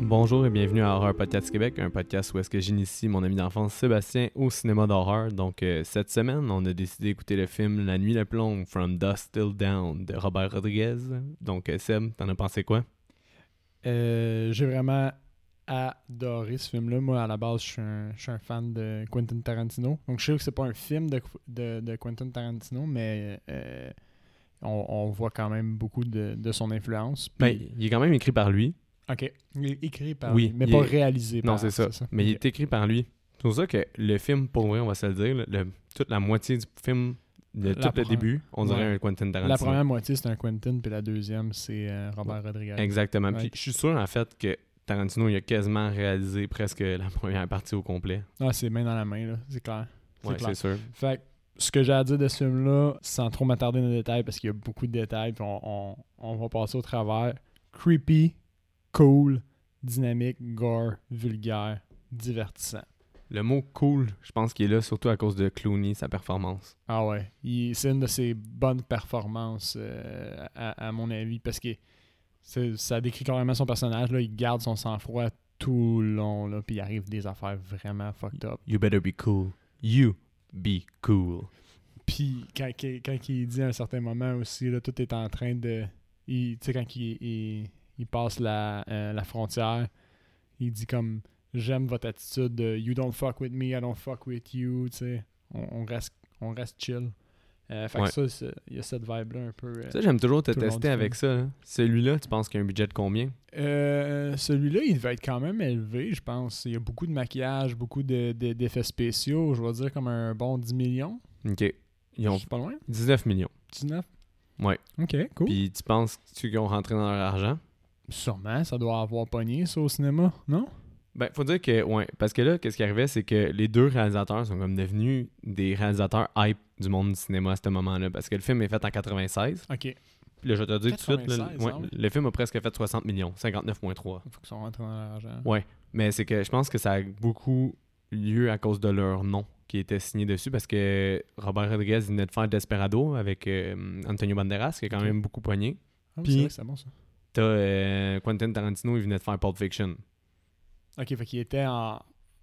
Bonjour et bienvenue à Horror Podcast Québec, un podcast où est-ce que j'initie mon ami d'enfance Sébastien au cinéma d'horreur. Donc cette semaine, on a décidé d'écouter le film La Nuit le plomb, From Dusk Till Dawn de Robert Rodriguez. Donc Seb, t'en as pensé quoi? J'ai vraiment adoré ce film-là. Moi, à la base, je suis un fan de Quentin Tarantino. Donc, je sais que c'est pas un film de Quentin Tarantino, mais on voit quand même beaucoup de son influence. Puis, Ben, il est quand même écrit par lui. OK. Il est écrit par Oui, lui, mais il pas est- réalisé par Non, c'est ça. Mais il OK. est écrit par lui. C'est pour ça que le film, pour vrai, on va se le dire, toute la moitié du film, tout le début, on dirait Ouais. un Quentin Tarantino. La première moitié, c'est un Quentin, puis la deuxième, c'est Robert Rodriguez. Exactement. Ouais. Puis je suis sûr, en fait, que Tarantino, il a quasiment réalisé presque la première partie au complet. Ah, c'est main dans la main, là. C'est clair. Ouais, clair. c'est sûr. Fait que ce que j'ai à dire de ce film-là, sans trop m'attarder dans les détails, parce qu'il y a beaucoup de détails, puis on va passer au travers. Creepy, cool, dynamique, gore, vulgaire, divertissant. Le mot cool, je pense qu'il est là surtout à cause de Clooney, sa performance. Ah ouais, c'est une de ses bonnes performances, à mon avis, parce que ça décrit carrément son personnage. Là, il garde son sang-froid tout le long, là, puis il arrive des affaires vraiment fucked up. You better be cool. You be cool. Puis quand il dit à un certain moment aussi, là, tout est en train de... Tu sais, quand il passe la frontière, il dit comme « J'aime votre attitude de You don't fuck with me, I don't fuck with you », tu sais. On reste chill. Fait Ouais. que ça, il y a cette vibe-là un peu... Ça, j'aime toujours te tout le long tester du avec ça. Hein. Celui-là, tu penses qu'il y a un budget de combien? Celui-là, il devait être quand même élevé, je pense. Il y a beaucoup de maquillage, beaucoup d'effets spéciaux. Je vais dire comme un bon 10 millions. OK. Ils Je ont suis pas loin. 19 millions. 19. Ouais. OK, cool. Puis tu penses qu'ils ont rentré dans leur argent? Sûrement, ça doit avoir pogné, ça, au cinéma, non? Ben, faut dire que, ouais. Parce que là, qu'est-ce qui arrivait, c'est que les deux réalisateurs sont comme devenus des réalisateurs hype du monde du cinéma à ce moment-là. Parce que le film est fait en 96. OK. Puis là, je vais te dire tout de suite, là, 96, ouais, ah oui. le film a presque fait 60 millions, 59,3. Il faut qu'ils soient rentrés dans l'argent. Ouais, mais c'est que je pense que ça a beaucoup lieu à cause de leur nom qui était signé dessus parce que Robert Rodriguez il venait de faire Desperado avec Antonio Banderas qui a quand Ok. même beaucoup poigné. Ah oui, Puis- c'est vrai que c'est bon, ça. T'as Quentin Tarantino, il venait de faire Pulp Fiction. OK, fait qu'il était en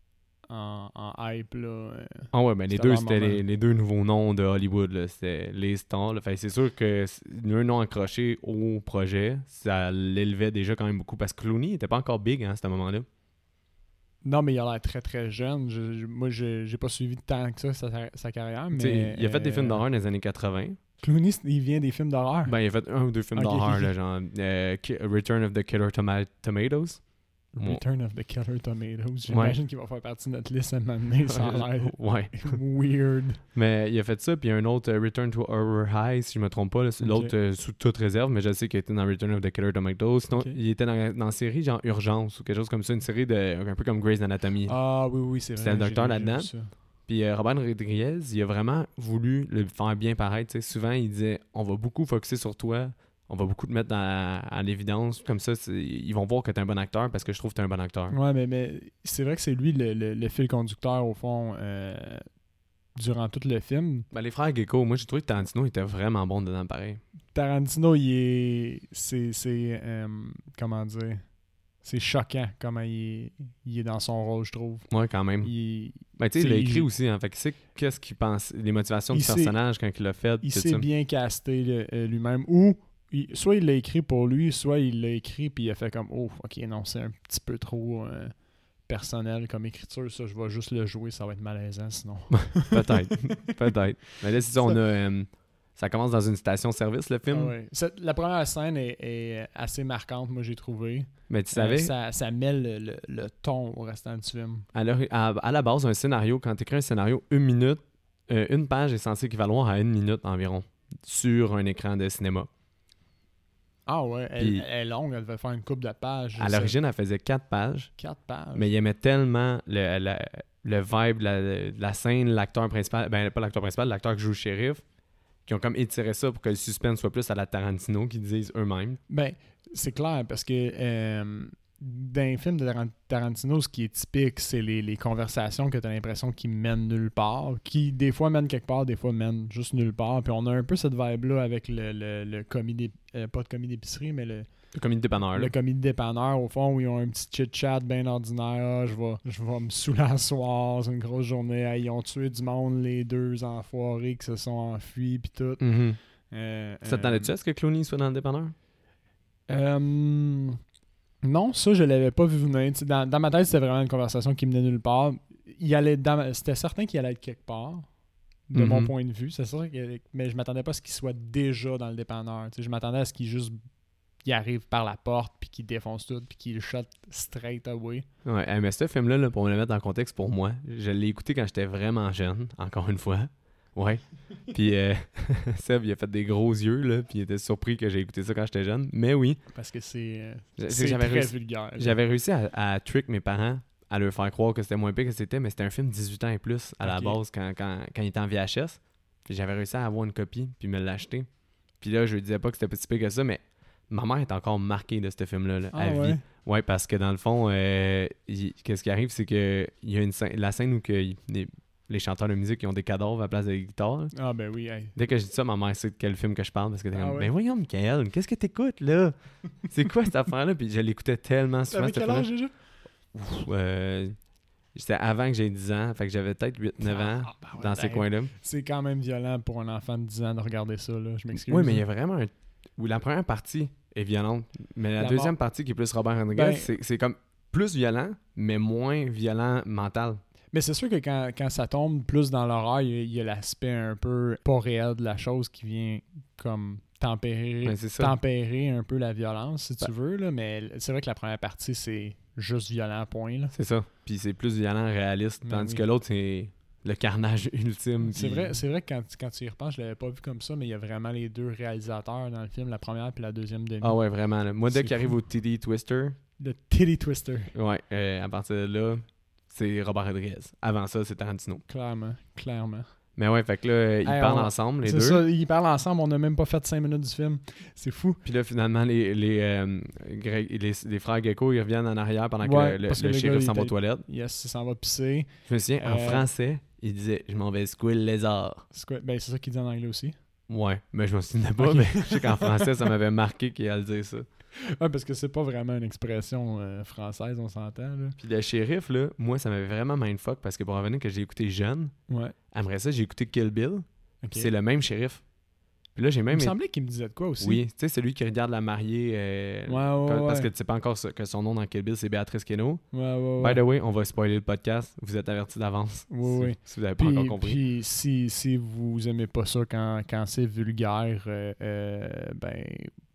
hype, là. Ah ouais, ben les C'était deux, leur c'était moment. les deux nouveaux noms de Hollywood. Là. C'était les stars. Là. Fait que c'est sûr que un nom accroché au projet, ça l'élevait déjà quand même beaucoup parce que Clooney était pas encore big hein, à ce moment-là. Non, mais il a l'air très, très jeune. Moi, j'ai pas suivi tant que ça sa carrière, Tu sais, mais... il a fait des films d'horreur dans les années 80. Clooney, il vient des films d'horreur. Ben, il a fait un ou deux films Ok, d'horreur, ok. là, genre Return of the Killer Tomatoes. Return of the Killer Tomatoes. J'imagine qu'il va faire partie de notre liste à un moment donné. Ça a l'air Ouais. weird. Mais il a fait ça, puis il y a un autre Return to Horror High, si je me trompe pas. Là, c'est l'autre sous toute réserve, mais je sais qu'il était dans Return of the Killer Tomatoes. Sinon, Ok. il était dans la série genre Urgence ou quelque chose comme ça, une série un peu comme Grey's Anatomy. Ah oui, c'est vrai. C'était un docteur j'ai vu là-dedans. ça. Puis Robert Rodriguez, il a vraiment voulu le faire bien paraître. Tu sais. Souvent, il disait on va beaucoup focuser sur toi, on va beaucoup te mettre à l'évidence. Comme ça, ils vont voir que t'es un bon acteur parce que je trouve que t'es un bon acteur. Ouais, mais c'est vrai que c'est lui le fil conducteur, au fond, durant tout le film. Ben, les frères Gecko, moi j'ai trouvé que Tarantino était vraiment bon dedans pareil. Tarantino, comment dire, c'est choquant comment il est dans son rôle, je trouve. Ouais, quand même. Il Ben, tu sais, il l'a c'est- écrit aussi, hein. Fait que c'est qu'est-ce qu'il pense, les motivations Il du sait- personnage quand il l'a fait. tout s'est ça. bien casté lui-même. Ou, soit il l'a écrit pour lui, soit il l'a écrit puis il a fait comme, oh, ok, non, c'est un petit peu trop personnel comme écriture, ça, je vais juste le jouer, ça va être malaisant sinon. Peut-être. Peut-être. Mais là, c'est ça, on a. Ça commence dans une station-service, le film. Ah ouais. La première scène est assez marquante, moi, j'ai trouvé. Mais tu savais, Ça met le ton au restant du film. à la base, un scénario, quand tu écris un scénario, une page est censée équivaloir à 1 minute environ sur un écran de cinéma. Ah ouais, Puis- elle est longue, elle devait faire une couple de pages. À l'origine, elle faisait 4 pages, 4 pages. mais il aimait tellement le vibe, la scène, l'acteur principal, ben pas l'acteur principal, l'acteur qui joue le shérif, qui ont comme étiré ça pour que le suspense soit plus à la Tarantino, qu'ils disent eux-mêmes. Ben, c'est clair, parce que dans les films de Tarantino, ce qui est typique, c'est les conversations que tu as l'impression qu'ils mènent nulle part, qui des fois mènent quelque part, des fois mènent juste nulle part. Puis on a un peu cette vibe-là avec le commis pas de commis d'épicerie, mais Le commis de dépanneur. Le commis de dépanneur, au fond, où ils ont un petit chit-chat bien ordinaire. Ah, je vais me saouler à soir, c'est une grosse journée. Ah, ils ont tué du monde, les deux enfoirés qui se sont enfuis, puis tout. Mm-hmm. T'attendais-tu à ce que Clooney soit dans le dépanneur? Non, ça, je l'avais pas vu venir. Dans ma tête, c'était vraiment une conversation qui menait nulle part. C'était certain qu'il allait être quelque part, de mon point de vue. C'est sûr mais je m'attendais pas à ce qu'il soit déjà dans le dépanneur. Je m'attendais à ce qu'il arrive par la porte, puis qu'il défonce tout, puis qu'il shot straight away. Ouais, mais ce film-là, là, pour me le mettre en contexte pour moi, je l'ai écouté quand j'étais vraiment jeune, encore une fois. Ouais. Puis Seb, il a fait des gros yeux, là, puis il était surpris que j'ai écouté ça quand j'étais jeune. Mais oui. Parce que c'est j'avais très réussi, vulgaire. J'avais réussi à trick mes parents, à leur faire croire que c'était moins pire que c'était, mais c'était un film 18 ans et plus à la base quand il était en VHS. Puis j'avais réussi à avoir une copie, puis me l'acheter. Puis là, je lui disais pas que c'était pas si pire que ça, mais ma mère est encore marquée de ce film-là, là, à vie. Ouais, parce que dans le fond, qu'est-ce qui arrive, c'est que il y a la scène où les chanteurs de musique ils ont des cadavres à la place des guitares. Ah ben oui. Hey. Dès que je dis ça, ma mère sait de quel film que je parle parce que t'es comme, ben voyons, Michael, qu'est-ce que t'écoutes là? C'est quoi cette affaire-là? Puis je l'écoutais tellement souvent. T'avais quel âge déjà? C'était avant que j'ai 10 ans, fait que j'avais peut-être 8-9 ans dans ces coins-là. C'est quand même violent pour un enfant de 10 ans de regarder ça, là. Je m'excuse. Oui, mais il y a vraiment où la première partie est violente, mais la deuxième partie qui est plus Robert Rodriguez, c'est comme plus violent, mais moins violent mental. Mais c'est sûr que quand ça tombe plus dans l'horreur, il y a l'aspect un peu pas réel de la chose qui vient comme tempérer un peu la violence, si tu veux. Là. Mais c'est vrai que la première partie, c'est juste violent, point. Là. C'est ça. Puis c'est plus violent, réaliste, tandis que l'autre, c'est le carnage ultime. C'est vrai que quand tu y repenses, je l'avais pas vu comme ça, mais il y a vraiment les deux réalisateurs dans le film, la première puis la deuxième demi. Ah ouais, vraiment. Là. Moi, dès qu'il arrive au Titty Twister... Le Titty Twister. Ouais, à partir de là... C'est Robert Rodriguez. Avant ça, c'est Tarantino. Clairement. Mais ouais, fait que là, ils parlent ensemble, les deux. C'est ça, ils parlent ensemble. On n'a même pas fait 5 minutes du film. C'est fou. Puis là, finalement, les frères Gecko, ils reviennent en arrière pendant que le shérif s'en va aux toilettes. Yes, il s'en va pisser. Je me souviens, en français, il disait « Je m'en vais squill lézard ». Ben, c'est ça qu'il dit en anglais aussi. Ouais, mais je m'en souvenais pas, mais je sais qu'en français, ça m'avait marqué qu'il allait dire ça. Ouais, parce que c'est pas vraiment une expression française, on s'entend. Là. Puis le shérif, là, moi, ça m'avait vraiment mindfuck parce que pour revenir que j'ai écouté jeune, après ça, j'ai écouté Kill Bill. Okay. C'est le même shérif. Puis là, j'ai même... Il me semblait qu'il me disait de quoi aussi. Oui, tu sais, celui qui regarde la mariée. Parce que tu sais pas encore que son nom dans Kill Bill, c'est Béatrice Keno. By the way, on va spoiler le podcast. Vous êtes avertis d'avance. Oui. Si vous n'avez pas encore compris. Puis si vous aimez pas ça quand c'est vulgaire, ben...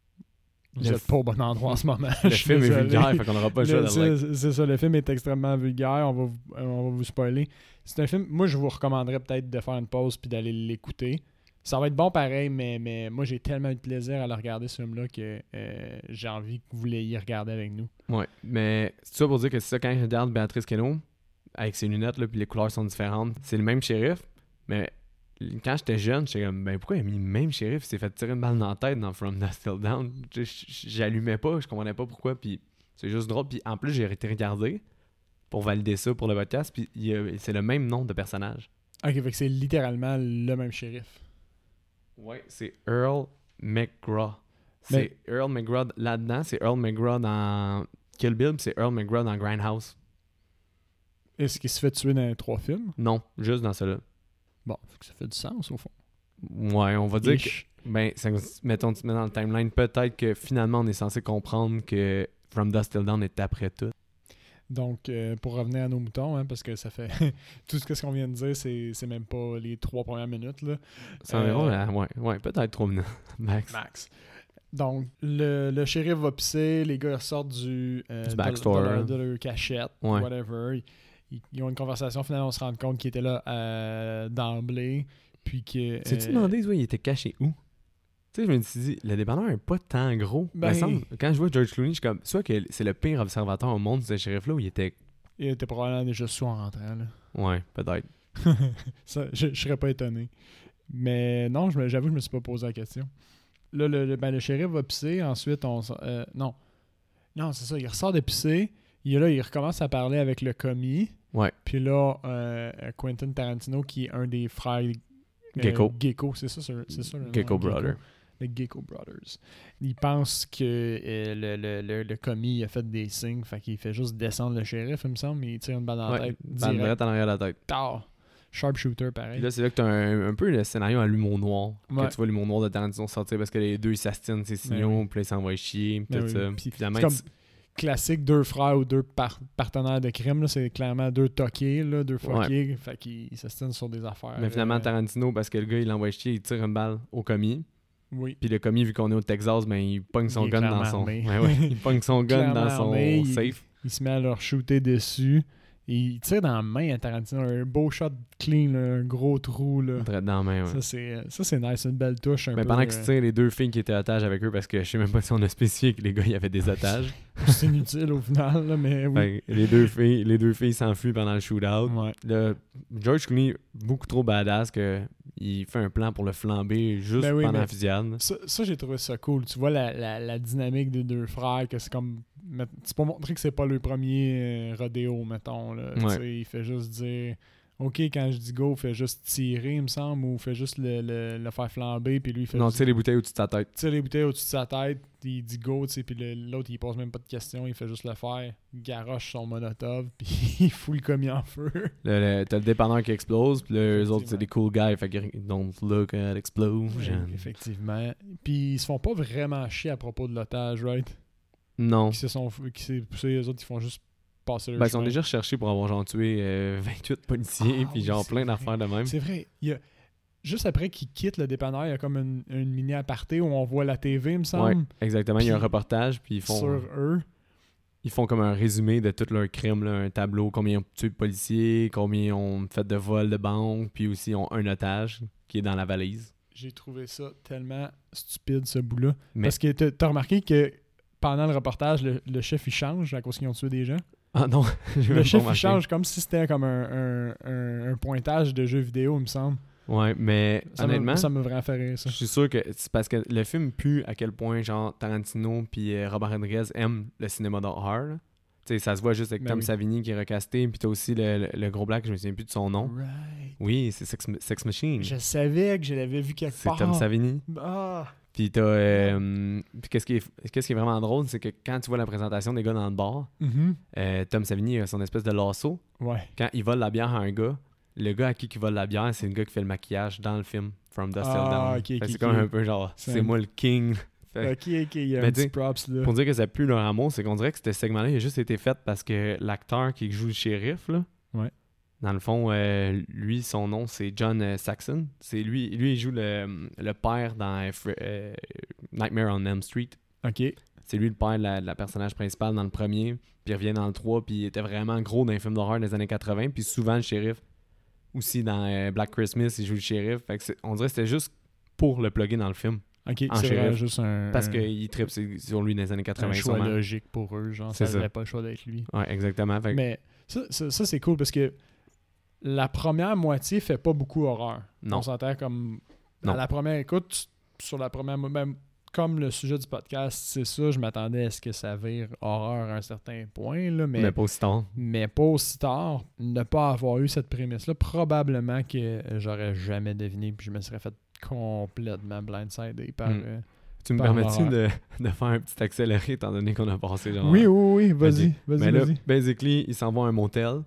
Vous n'êtes pas au bon endroit en ce moment. Le film est vulgaire, fait qu'on n'aura pas le choix de c'est ça, le film est extrêmement vulgaire. On va vous spoiler. C'est un film, moi je vous recommanderais peut-être de faire une pause puis d'aller l'écouter. Ça va être bon pareil, mais moi j'ai tellement eu de plaisir à le regarder ce film-là que j'ai envie que vous l'ayez regardé avec nous. Ouais, mais c'est ça pour dire que c'est ça, quand je regarde Béatrice Keno, avec ses lunettes, là, puis les couleurs sont différentes, c'est le même shérif, mais... Quand j'étais jeune, j'étais comme, ben pourquoi il a mis le même shérif? Il s'est fait tirer une balle dans la tête dans From Dusk Till Dawn. J'allumais pas, je comprenais pas pourquoi. Puis c'est juste drôle. Puis en plus, j'ai été regarder pour valider ça pour le podcast. Puis c'est le même nom de personnage. Ok, fait que c'est littéralement le même shérif. Ouais, c'est Earl McGraw. C'est Earl McGraw là-dedans. C'est Earl McGraw dans Kill Bill. Puis c'est Earl McGraw dans Grindhouse. Est-ce qu'il se fait tuer dans les 3 films? Non, juste dans celui-là. Bon, ça fait du sens au fond. Ouais, on va dire que... Ben, mettons, tu te mets dans le timeline, peut-être que finalement, on est censé comprendre que From Dusk Till Dawn est après tout. Donc, pour revenir à nos moutons, hein, parce que ça fait... tout ce qu'on vient de dire, c'est même pas les 3 premières minutes. Là. C'est environ, ouais, peut-être 3 minutes. Max. Donc, le shérif va pisser, les gars sortent du backstore, de leur cachette, whatever. Ils ont une conversation, finalement on se rend compte qu'ils étaient là d'emblée, puis que... T'es-tu demandé, il était caché où? Tu sais, je me suis dit, le dépanneur n'est pas tant gros. Ben, quand je vois George Clooney, je suis comme, soit que c'est le pire observateur au monde, ce shérif-là, où il était... Il était probablement déjà sous en rentrant, là. Ouais, peut-être. Ça, je serais pas étonné. Mais non, j'avoue, je me suis pas posé la question. Là, le shérif va pisser, ensuite non, c'est ça, il ressort de pisser, il recommence à parler avec le commis. Ouais. Puis là, Quentin Tarantino, qui est un des frères Gecko, c'est ça. Gecko Brother. le Gecko Brothers. Il pense que le commis a fait des signes, fait qu'il fait juste descendre le shérif, il me semble, mais il tire une balle dans la tête. Balle direct en arrière de la tête. Tard. Sharpshooter, pareil. Puis là, c'est là que t'as un peu le scénario à l'humour noir. Ouais. Que tu vois l'humour noir de Tarantino sortir parce que les deux, ils s'astinent ses signaux, puis là, ils s'en vont chier, puis tout ça. Puis Finalement, c'est comme classique, deux frères ou deux partenaires de crime, là, c'est clairement deux toqués, là, deux fuckés, fait qu'ils s'astinent sur des affaires. Mais finalement, Tarantino, parce que le gars, il l'envoie chier, il tire une balle au commis. Oui. Puis le commis, vu qu'on est au Texas, ben, il pogne son Il est gun dans clairement son... armé. il pogne son gun dans son armé, safe. Il se met à leur shooter dessus. Et il tire dans la main à Tarantino. Un beau shot clean, là, un gros trou. Là. Direct dans la main, ouais. Ça, c'est nice. Une belle touche. Mais pendant qu'il tire, les deux filles qui étaient otages avec eux, parce que je sais même pas si on a spécifié que les gars, il y avait des otages. C'est inutile au final, là, mais oui. Les deux filles s'enfuient pendant le shootout. Ouais. Là, George Clooney, beaucoup trop badass que il fait un plan pour le flamber juste pendant la fusillade. Ça, j'ai trouvé ça cool. Tu vois la dynamique des deux frères, que c'est comme... C'est pas montrer que c'est pas le premier rodéo, mettons. Là. Ouais. Il fait juste dire... OK, quand je dis go, fait juste tirer, il me semble, ou fait juste le faire flamber, puis lui, il fait Non, juste... tire les bouteilles au-dessus de sa tête. Tire les bouteilles au-dessus de sa tête, il dit go, tu sais, puis l'autre, il pose même pas de questions, il fait juste le faire, il garoche son molotov, puis il fout le commis en feu. T'as le dépanneur qui explose, puis eux autres, c'est des cool guys, fait qu'ils don't look at explosion. Ouais, effectivement. Puis ils se font pas vraiment chier à propos de l'otage, right? Non. Qui s'est poussé, les autres, ils font juste passer leur Ben, ils sont chemin. déjà recherchés pour avoir genre tué 28 policiers, puis genre plein d'affaires de même. C'est vrai. Juste après qu'ils quittent le dépanneur, il y a comme une mini aparté où on voit la TV, il me semble. Ouais, exactement. Il y a un reportage, puis ils font... Sur eux. Ils font comme un résumé de tous leurs crimes, là, un tableau, combien ils ont tué de policiers, combien ils ont fait de vols de banque, puis aussi ils ont un otage qui est dans la valise. J'ai trouvé ça tellement stupide, ce bout-là. Mais... Parce que t'as remarqué que pendant le reportage, le chef, il change à cause qu'ils ont tué des gens. Ah non, le chef, il change comme si c'était comme un pointage de jeu vidéo, il me semble. Ouais, mais honnêtement, ça m'a vraiment fait rire, ça. Je suis sûr que c'est parce que le film pue à quel point genre Tarantino puis Robert Rodriguez aiment le cinéma d'horreur. Tu sais, ça se voit juste avec Tom Savini qui est recasté, puis t'as aussi le gros black, je me souviens plus de son nom. Right. Oui, c'est Sex Machine. Je savais que je l'avais vu quelque part. C'est Tom Savini. Ah! Puis t'as... puis qu'est-ce qui est vraiment drôle, c'est que quand tu vois la présentation des gars dans le bar, Tom Savini a son espèce de lasso. Ouais. Quand il vole la bière à un gars, le gars à qui il vole la bière, c'est le gars qui fait le maquillage dans le film From Dusk Till Dawn. C'est comme un peu genre, c'est moi le king. Ok, il y a un petit props là. Pour dire que ça pue leur amour, c'est qu'on dirait que ce segment-là il a juste été fait parce que l'acteur qui joue le shérif, là, ouais. Dans le fond, lui, son nom, c'est John Saxon. C'est lui, il joue le père dans Nightmare on Elm Street. OK. C'est lui le père de la personnage principale dans le premier, puis il revient dans le 3, puis il était vraiment gros dans les films d'horreur des années 80, puis souvent le shérif. Aussi dans Black Christmas, il joue le shérif. Fait que on dirait que c'était juste pour le plugger dans le film. OK, c'est vrai, juste un... Parce qu'il tripe sur lui dans les années 80. Un choix logique pour eux, genre, ça n'avait pas le choix d'être lui. Ouais, exactement. Fait que... Mais ça c'est cool parce que la première moitié fait pas beaucoup horreur. Non. On s'entend comme... Non. À la première écoute, sur la première... Même comme le sujet du podcast, c'est ça, je m'attendais à ce que ça vire horreur à un certain point, là, mais pas aussi tard. Mais pas aussi tard. Ne pas avoir eu cette prémisse-là, probablement que j'aurais jamais deviné, puis je me serais fait complètement blindsidé par... Tu me permets-tu de faire un petit accéléré étant donné qu'on a passé genre... Oui, vas-y. Mais là, basically, ils s'en vont à un motel.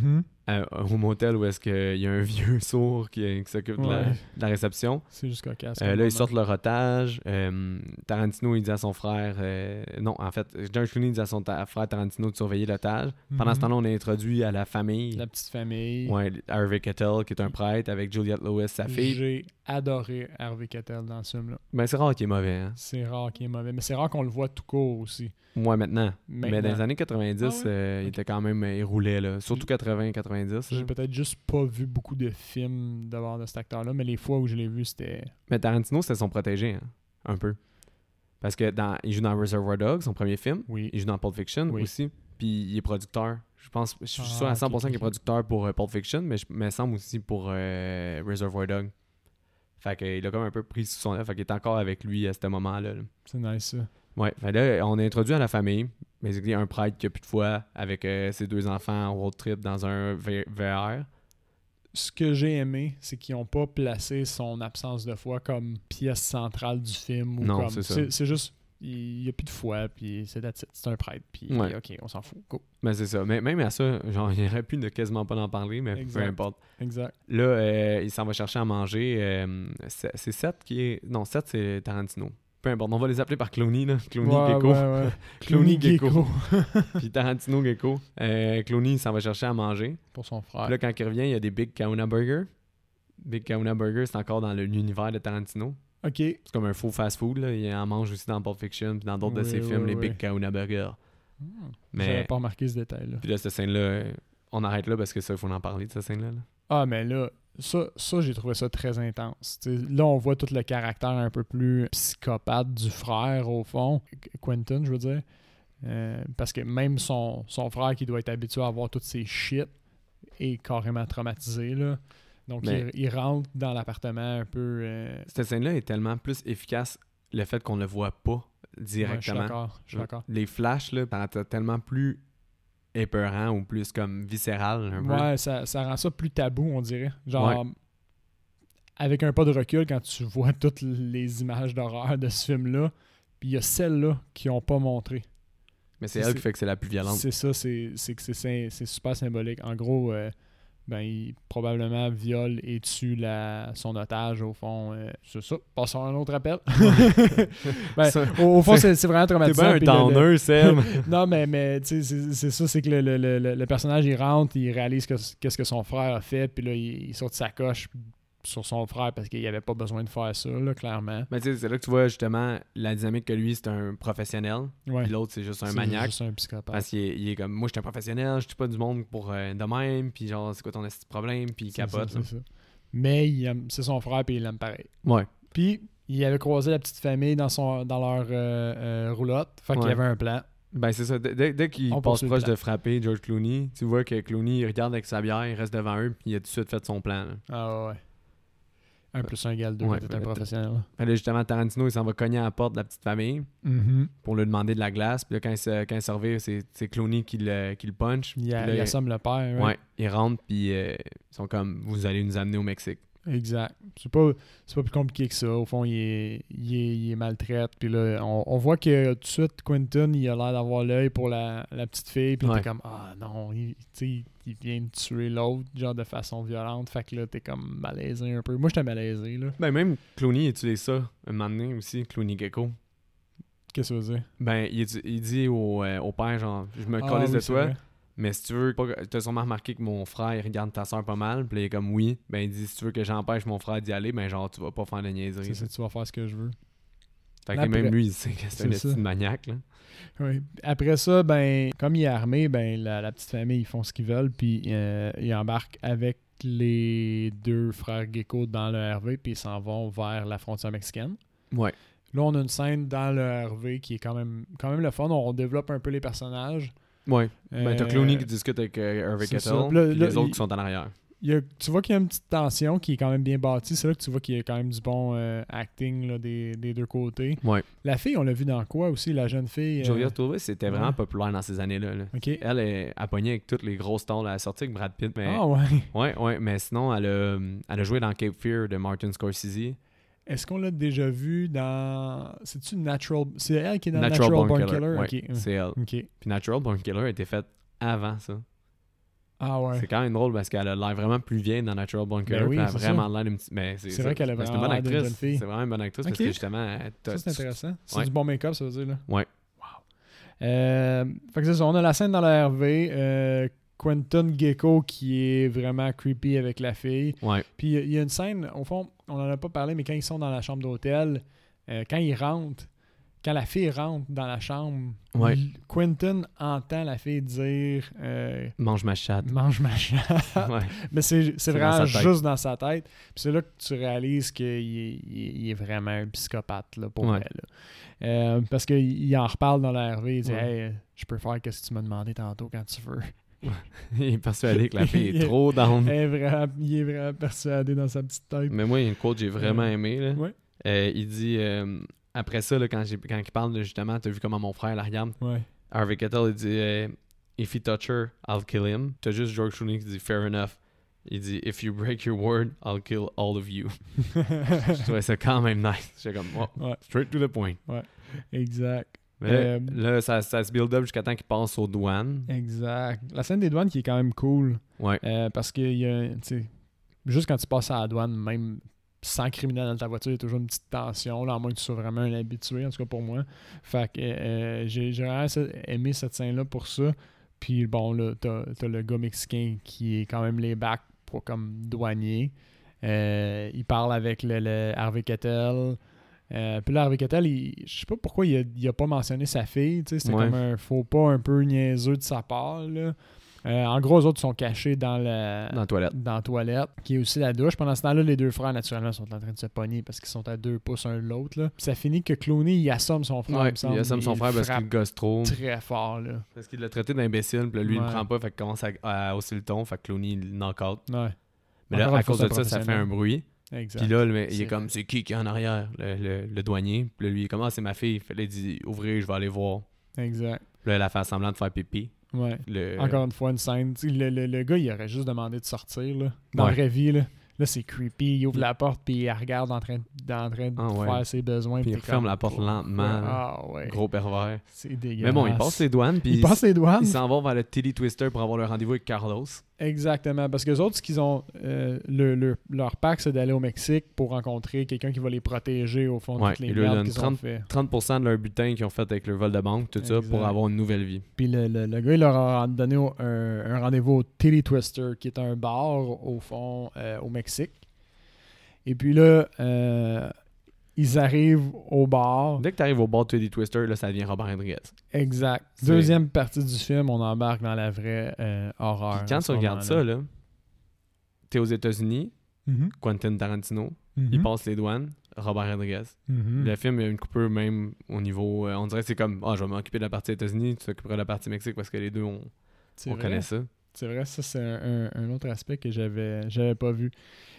Au motel où est-ce qu'il y a un vieux sourd qui s'occupe de la réception. C'est juste cocasse. Là, ils sortent leur otage. Tarantino, il dit à son frère... non, en fait, George Clooney dit à son frère Tarantino de surveiller l'otage. Pendant ce temps-là, on est introduit à la famille. La petite famille. Ouais, Harvey Keitel, qui est un prêtre, avec Juliette Lewis, sa fille. J'ai adoré Harvey Keitel dans ce film-là. Ben, c'est rare qu'il est mauvais. Hein? C'est rare qu'il est mauvais. Mais c'est rare qu'on le voit tout court aussi. Ouais, maintenant. Mais dans les années 90, il était quand même... Il roulait, là. Surtout 80-90. J'ai peut-être juste pas vu beaucoup de films d'abord de cet acteur-là, mais les fois où je l'ai vu, c'était... Mais Tarantino, c'était son protégé, hein, un peu. Parce que il joue dans Reservoir Dogs, son premier film. Oui. Il joue dans Pulp Fiction aussi. Puis il est producteur. Je suis sûr à 100% qu'il est producteur pour Pulp Fiction, mais il me semble aussi pour Reservoir Dogs. Fait qu'il a comme un peu pris sous son aile. Fait qu'il est encore avec lui à ce moment-là. Là. C'est nice, ça. Ouais. Fait là, on est introduit à la famille. Mais il y a un prêtre qui a plus de foi avec ses deux enfants en road trip dans un VR. ce que j'ai aimé, c'est qu'ils n'ont pas placé son absence de foi comme pièce centrale du film. Ou Non, comme, c'est ça. c'est juste, il n'y a plus de foi, puis c'est un prêtre, puis Ouais. ok, on s'en fout. Go. Ben c'est ça. Mais même à ça, genre, il aurait pu ne quasiment pas en parler, mais Exact. peu importe. Exact. Là, il s'en va chercher à manger. C'est Seth qui est... Non, Seth, c'est Tarantino. Peu importe, on va les appeler par Clooney, là. Clooney, Ouais, Gecko. ouais. Clooney, Gecko. Puis Tarantino, Gecko. Clooney, il s'en va chercher à manger. Pour son frère. Puis là, quand il revient, il y a des Big Kahuna Burger. Big Kahuna Burger, c'est encore dans l'univers de Tarantino. Ok. C'est comme un faux fast-food, là. Il en mange aussi dans Pulp Fiction, puis dans d'autres de ses films, les Big Kahuna Burger. J'avais pas remarqué ce détail-là. Puis là, cette scène-là, on arrête là parce que ça, il faut en parler de cette scène-là. Là. Ah, mais là, ça j'ai trouvé ça très intense. T'sais, là, on voit tout le caractère un peu plus psychopathe du frère, au fond. Quentin, je veux dire. Parce que même son frère, qui doit être habitué à voir toutes ces shit, est carrément traumatisé, là. Donc, il rentre dans l'appartement un peu... Cette scène-là est tellement plus efficace, le fait qu'on le voit pas directement. Ouais, je suis d'accord. Les flashs, là, t'as tellement plus épeurant ou plus comme viscéral un peu. Ouais, ça rend ça plus tabou, on dirait. Genre, avec un pas de recul, quand tu vois toutes les images d'horreur de ce film-là, puis il y a celles-là qui n'ont pas montré. Mais c'est elle qui fait que c'est la plus violente. C'est ça, c'est super symbolique. En gros, il probablement viole et tue son otage, au fond. C'est ça. Passons à un autre appel. Au fond, c'est vraiment traumatisant. C'est bien un downer, Seb. Non, mais tu sais, c'est ça, c'est que le personnage, il rentre, il réalise qu'est-ce que son frère a fait, puis là, il sort de sa coche sur son frère parce qu'il n'y avait pas besoin de faire ça, là, clairement. Mais tu sais, c'est là que tu vois justement la dynamique que lui, c'est un professionnel, Ouais. puis l'autre, c'est juste un maniaque. C'est juste un psychopathe. Parce qu'il est comme, moi, je suis un professionnel, je tue pas du monde pour de même, puis genre, c'est quoi ton problème, puis il capote. C'est ça. Mais c'est son frère, puis il l'aime pareil. Ouais. Puis, il avait croisé la petite famille dans leur roulotte, fait qu'il y avait un plan. Ben c'est ça, dès qu'il passe proche de frapper George Clooney, tu vois que Clooney, il regarde avec sa bière, il reste devant eux, puis il a tout de suite fait son plan. Là. Ah ouais. 1 + 1 = 2, Ouais, t'es un professionnel. Là, justement, Tarantino, il s'en va cogner à la porte de la petite famille pour lui demander de la glace. Puis là, quand il se revient, c'est Clooney qui le punch. Il assomme le père. Ouais, il rentre, puis ils sont comme, vous allez nous amener au Mexique. Exact. C'est pas plus compliqué que ça. Au fond, il est maltraite. Puis là, on voit que tout de suite, Quentin, il a l'air d'avoir l'œil pour la petite fille. Puis t'es comme, ah non, il vient de tuer l'autre, genre de façon violente. Fait que là, t'es comme malaisé un peu. Moi, j'étais malaisé, là. Ben, même Clooney utilise ça un moment donné aussi, Clooney Gecko. Qu'est-ce que ça veut dire? Ben, il dit au père, genre, je me calisse de toi. Vrai. Mais si tu veux, t'as sûrement remarqué que mon frère, il regarde ta soeur pas mal. Puis là, il est comme oui. Ben, il dit, si tu veux que j'empêche mon frère d'y aller, ben, genre, tu vas pas faire de niaiserie. C'est ça, tu vas faire ce que je veux. Fait que même lui, il sait que c'est un petit maniaque, là. Oui. Après ça, ben, comme il est armé, ben, la petite famille, ils font ce qu'ils veulent. Puis ils embarquent avec les 2 frères Gecko dans le RV. Puis ils s'en vont vers la frontière mexicaine. Ouais. Là, on a une scène dans le RV qui est quand même le fun. On développe un peu les personnages. Ouais. Ben, t'as Clooney qui discute avec Harvey Keitel, et les autres qui sont en arrière. Tu vois qu'il y a une petite tension qui est quand même bien bâtie. C'est là que tu vois qu'il y a quand même du bon acting là, des 2 côtés. Ouais. La fille, on l'a vu dans quoi aussi, la jeune fille? Julia Touré, c'était vraiment populaire dans ces années-là. Là. Okay. Elle a pogné avec toutes les grosses stars. Elle a sorti avec Brad Pitt. Mais... Ah ouais? Ouais, mais sinon, elle a joué dans Cape Fear de Martin Scorsese. Est-ce qu'on l'a déjà vu dans... C'est-tu Natural... C'est elle qui est dans Natural Born Killer? Ouais, okay. C'est elle. Okay. Puis Natural Born Killer a été faite avant ça. Ah ouais. C'est quand même drôle parce qu'elle a l'air vraiment plus vieille dans Natural Born Killer. Ben oui, elle a vraiment ça. l'air d'une petite... Mais c'est vrai qu'elle a vraiment une bonne l'air d'une jeune actrice. fille. C'est vraiment une bonne actrice parce que justement... Ça, c'est intéressant. C'est ouais. du bon make-up, ça veut dire, là? Ouais. Wow. Fait que c'est ça. On a la scène dans la RV. Quentin Gecko qui est vraiment creepy avec la fille. Ouais. Puis il y a une scène, au fond, on n'en a pas parlé, mais quand ils sont dans la chambre d'hôtel, quand la fille rentre dans la chambre, ouais. Quentin entend la fille dire mange ma chatte. Mange ma chatte. Ouais. Mais c'est vraiment juste dans sa tête. Puis c'est là que tu réalises qu'il est vraiment un psychopathe là, pour elle. Parce qu'il en reparle dans la RV. Il dit hey, je peux faire ce que tu m'as demandé tantôt quand tu veux. Il est persuadé que la fille est trop down. Il est vraiment persuadé dans sa petite tête. Mais moi, il y a une quote que j'ai vraiment aimé. Là. Ouais. Il dit après ça, là, quand il parle de justement, t'as vu comment mon frère la regarde. Ouais. Harvey Keitel, il dit If he touch her, I'll kill him. T'as juste George Clooney qui dit Fair enough. Il dit « If you break your word, I'll kill all of you. » Je trouvais ça quand même nice. J'étais comme Ouais. straight to the point. Ouais, exact. Mais là, ça se build up jusqu'à temps qu'il passe aux douanes. Exact. La scène des douanes qui est quand même cool. Ouais. Parce que y a, juste quand tu passes à la douane, même sans criminel dans ta voiture, il y a toujours une petite tension, là, à moins que tu sois vraiment un habitué, en tout cas pour moi. Fait que j'ai vraiment aimé cette scène-là pour ça. Puis bon, là, t'as le gars mexicain qui est quand même les bacs pour comme douanier. Il parle avec le Harvey Keitel. Puis là, Harvey Keitel, je sais pas pourquoi il a pas mentionné sa fille. C'est comme un faux pas un peu niaiseux de sa part, là. En gros, eux autres sont cachés dans la toilette, qui est aussi la douche. Pendant ce temps-là, les deux frères, naturellement, sont en train de se pogner parce qu'ils sont à 2 pouces un de l'autre. Là. Puis ça finit que Clooney, il assomme son frère. Ouais, il assomme son frère parce qu'il gosse trop. Très fort, là. Parce qu'il l'a traité d'imbécile, puis là, lui, il le prend pas, fait qu'il commence à hausser le ton, fait que Clooney, il knock out. Ouais. Mais là, à cause de ça fait un bruit. Exact. Puis là, il est comme, c'est qui est en arrière, le douanier. Puis là, lui, il est comme, c'est ma fille. Fait là, il dit, ouvrez, je vais aller voir. Exact. Puis là, elle a fait semblant de faire pipi. Ouais. Encore une fois, une scène. Le gars, il aurait juste demandé de sortir. Là. Dans la vraie vie, là, c'est creepy. Il ouvre la porte, puis il regarde en train de faire ses besoins. Puis il referme la porte lentement. Gros pervers. C'est dégueulasse. Mais bon, il passe les douanes. Puis ils s'en vont vers le Titty Twister pour avoir le rendez-vous avec Carlos. Exactement. Parce que les autres, ce qu'ils ont, leur pack, c'est d'aller au Mexique pour rencontrer quelqu'un qui va les protéger au fond de toutes les merdes qu'ils ont fait. 30% de leur butin qu'ils ont fait avec le vol de banque, tout ça, pour avoir une nouvelle vie. Puis le gars, il leur a donné un rendez-vous au Titty Twister, qui est un bar, au fond, au Mexique. Et puis là, ils arrivent au bar. Dès que tu arrives au bar Titty Twister, là, ça devient Robert Rodriguez. Exact. Deuxième partie du film, on embarque dans la vraie horreur. Puis quand tu regardes ça, là, t'es aux États-Unis, Quentin Tarantino, il passe les douanes, Robert Rodriguez. Le film, il y a une coupure même au niveau... on dirait que c'est comme, je vais m'occuper de la partie États-Unis, tu t'occuperas de la partie Mexique parce que les deux, on connaît ça. C'est vrai, ça, c'est un autre aspect que j'avais pas vu.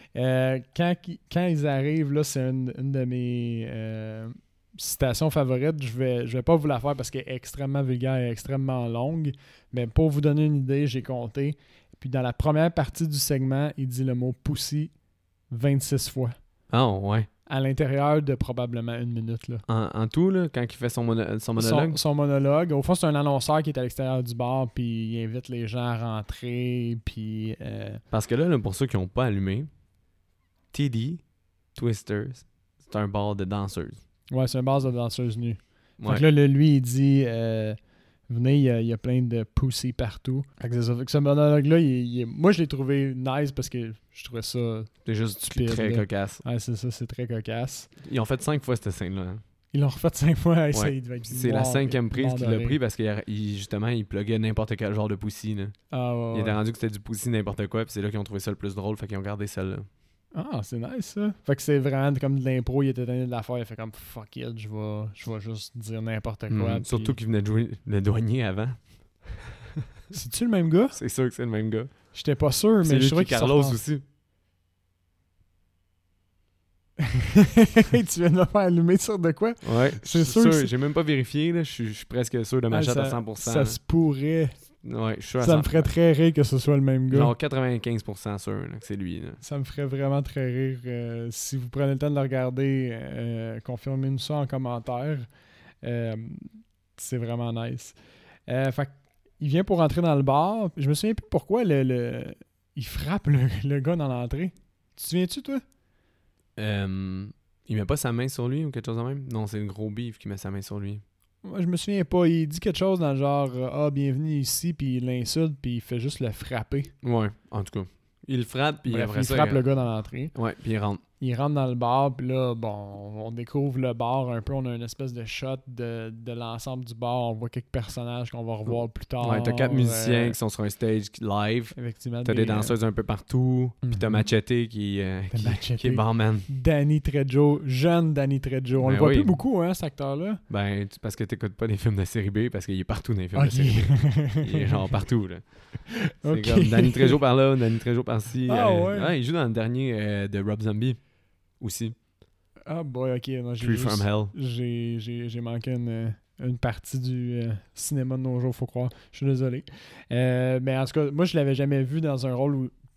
Quand ils arrivent, là, c'est une de mes citation favorite. Je vais pas vous la faire parce qu'elle est extrêmement vulgaire et extrêmement longue. Mais pour vous donner une idée, j'ai compté. Puis dans la première partie du segment, il dit le mot pussy 26 fois. Ah, ouais. À l'intérieur de probablement 1 minute. Là. En tout, là, quand il fait son monologue? Son monologue. Au fond, c'est un annonceur qui est à l'extérieur du bar, puis il invite les gens à rentrer, puis... Parce que là, pour ceux qui n'ont pas allumé, TD, Twisters, c'est un bar de danseuses. Ouais, c'est un bar de danseuses nues. Ouais. Fait que là, lui, il dit... venez, il y a plein de pussy partout. Fait que ce monologue-là, moi, je l'ai trouvé nice parce que je trouvais ça c'est juste stupide. Très cocasse. Ouais, c'est ça, c'est très cocasse. Ils ont fait 5 fois cette scène-là. Hein. Ils l'ont refait 5 fois. Ouais. C'est la 5e prise qu'il a pris parce qu'il justement, il pluguait n'importe quel genre de pussy. Là. Il était rendu que c'était du pussy n'importe quoi, puis c'est là qu'ils ont trouvé ça le plus drôle, fait qu'ils ont gardé celle-là. Ah, c'est nice ça. Fait que c'est vraiment comme de l'impro, il était tanné de l'affaire, il fait comme fuck it, je vais juste dire n'importe quoi. Puis... Surtout qu'il venait de jouer le douanier avant. C'est-tu le même gars? C'est sûr que c'est le même gars. J'étais pas sûr, mais je trouvais qu'il Carlos aussi. Tu viens de me faire allumer sur de quoi? Ouais, c'est sûr. J'ai même pas vérifié, là. Je suis presque sûr de ma chatte à 100%. Ça se pourrait. Ouais, je suis sûr. Ça me ferait très rire que ce soit le même gars. Genre 95% sûr là, que c'est lui. Là. Ça me ferait vraiment très rire. Si vous prenez le temps de le regarder, confirmez-nous ça en commentaire. C'est vraiment nice. Fait il vient pour rentrer dans le bar. Je me souviens plus pourquoi il frappe le gars dans l'entrée. Tu te souviens-tu, toi? Il met pas sa main sur lui ou quelque chose de même? Non, c'est le gros beef qui met sa main sur lui. Moi, je me souviens pas. Il dit quelque chose dans le genre bienvenue ici, puis il l'insulte, puis il fait juste le frapper. Ouais, en tout cas. Il le frappe, puis il frappe le gars dans l'entrée. Ouais, puis il rentre. Il rentre dans le bar, puis là, on découvre le bar un peu. On a une espèce de shot de l'ensemble du bar. On voit quelques personnages qu'on va revoir plus tard. Ouais, t'as 4 musiciens qui sont sur un stage live. Effectivement. T'as des danseuses un peu partout. Puis t'as Machete qui est barman. Danny Trejo, jeune Danny Trejo. On le voit plus beaucoup, hein, cet acteur-là. Ben, parce que t'écoutes pas des films de série B, parce qu'il est partout dans les films de série B. Il est genre partout, là. C'est comme Danny Trejo par là, Danny Trejo par-ci. Ouais, il joue dans le dernier de Rob Zombie. Aussi. Ah boy, ok. Non, Tree from Hell. J'ai manqué une partie du cinéma de nos jours, faut croire. Je suis désolé. Mais en tout cas, moi, je l'avais jamais vu dans un rôle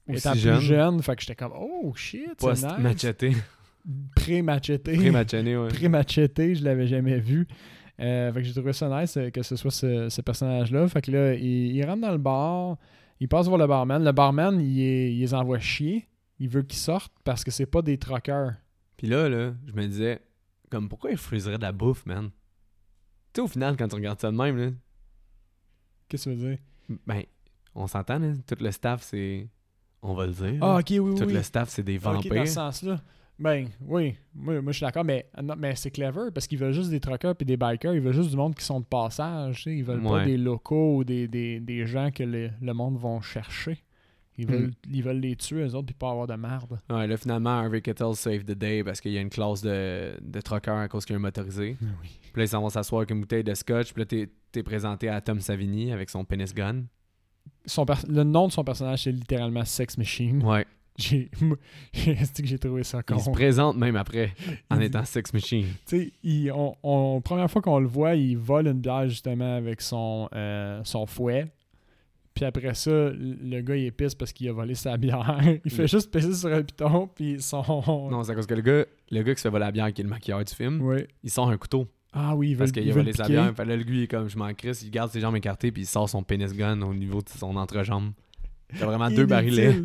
étant Aussi plus jeune, fait que j'étais comme, oh shit, c'est nice. Post-macheté. Pré-macheté. Pré-macheté, ouais. Pré-macheté, je l'avais jamais vu. Fait que j'ai trouvé ça nice que ce soit ce personnage-là. Fait que là, il rentre dans le bar, il passe voir le barman. Le barman, il les envoie chier. Il veut qu'ils sortent parce que c'est pas des truckers. Puis là, je me disais, comme, pourquoi ils refuseraient de la bouffe, man? Tu sais, au final, quand tu regardes ça de même, là, Qu'est-ce que tu veux dire? ben, on s'entend, là, tout le staff, c'est... On va le dire. Ah, là. ok, oui, Tout oui. le staff, c'est des Ok, dans vampires. ce sens-là. Ben, oui. Moi je suis d'accord, mais c'est clever parce qu'ils veulent juste des truckers et des bikers. Ils veulent juste du monde qui sont de passage. Tu sais. Ils veulent pas Ouais. des locaux ou des gens que le monde vont chercher. Ils veulent les tuer, eux autres, puis pas avoir de merde. Ouais, là, finalement, Harvey Keitel save the day parce qu'il y a une classe de truckers à cause qu'il y a un motorisé. Oui. Puis là, ils s'en vont s'asseoir avec une bouteille de scotch. Puis là, t'es présenté à Tom Savini avec son penis gun. Le nom de son personnage, c'est littéralement Sex Machine. Ouais. C'est que j'ai trouvé ça con. Il se présente même après en Il dit- étant Sex Machine. Tu sais, première fois qu'on le voit, il vole une bière justement avec son fouet. Puis après ça, le gars, il est pisse parce qu'il a volé sa bière. Il fait juste pisser sur un piton, puis son... Non, c'est à cause que le gars qui se fait voler la bière, qui est le maquilleur du film, Oui. il sort un couteau Ah oui, il veut parce qu'il il a veut volé le sa piquer. bière. Fait là, lui, il est comme, je m'en crisse, il garde ses jambes écartées, puis il sort son pénis gun au niveau de son entrejambe. Il y a vraiment deux barilets.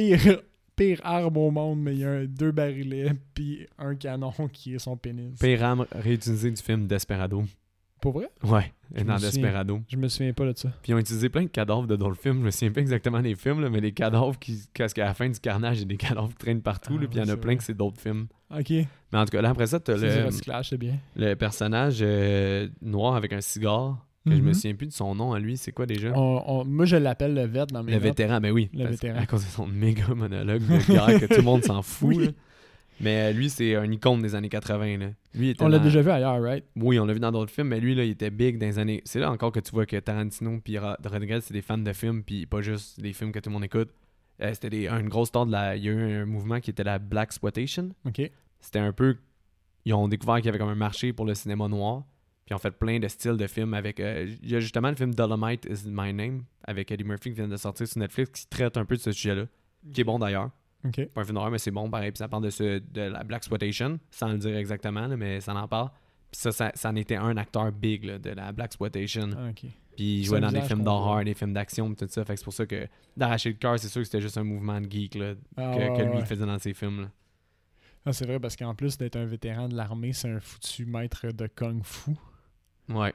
Pire arme au monde, mais il y a deux barilets, puis un canon qui est son pénis. Pire arme réutilisée du film Desperado. Pour vrai? Ouais, Je dans me souviens. Desperado. Je me souviens pas de ça. Puis ils ont utilisé plein de cadavres dans le film. Je me souviens pas exactement des films, là, mais des cadavres parce qu'à la fin du carnage, il y a des cadavres qui traînent partout. Ah Là, puis il y en oui, a c'est plein vrai. que c'est d'autres films. Ok. Mais en tout cas, là, après ça, t'as C'est du recyclage, c'est bien. le personnage noir avec un cigare. Que je me Mhm. souviens plus de son nom à lui. C'est quoi déjà? Moi, je l'appelle le vet dans mes Le notes. vétéran, ben oui. Le vétéran. À cause de son méga monologue de guerre que tout le monde s'en fout. Oui. Là. Mais lui, c'est un icône des années 80. Là. Lui, il était On l'a dans- déjà vu ailleurs, right? Oui, on l'a vu dans d'autres films, mais lui, là, il était big dans les années... C'est là encore que tu vois que Tarantino puis Rodriguez, c'est des fans de films, puis pas juste des films que tout le monde écoute. C'était une grosse star de la... Il y a eu un mouvement qui était la Black Exploitation. Ok. C'était un peu... Ils ont découvert qu'il y avait comme un marché pour le cinéma noir, puis ils ont fait plein de styles de films avec... Il y a justement le film Dolomite is My Name, avec Eddie Murphy qui vient de sortir sur Netflix, qui traite un peu de ce sujet-là, qui est bon d'ailleurs. Ok. Pas un film d'horreur, mais c'est bon, pareil. Puis ça parle de la Black Exploitation, sans le dire exactement, là, mais ça en parle. Puis ça en était un acteur big là, de la Black Exploitation. Ah, ok. Puis il Ça jouait me dans des dit, films je comprends. d'horreur, des films d'action, puis tout ça. Fait que c'est pour ça que d'arracher le cœur, c'est sûr que c'était juste un mouvement de geek là, Ah, que lui ouais. faisait dans ses films. Là. Ah, c'est vrai, parce qu'en plus d'être un vétéran de l'armée, c'est un foutu maître de kung-fu. Ouais.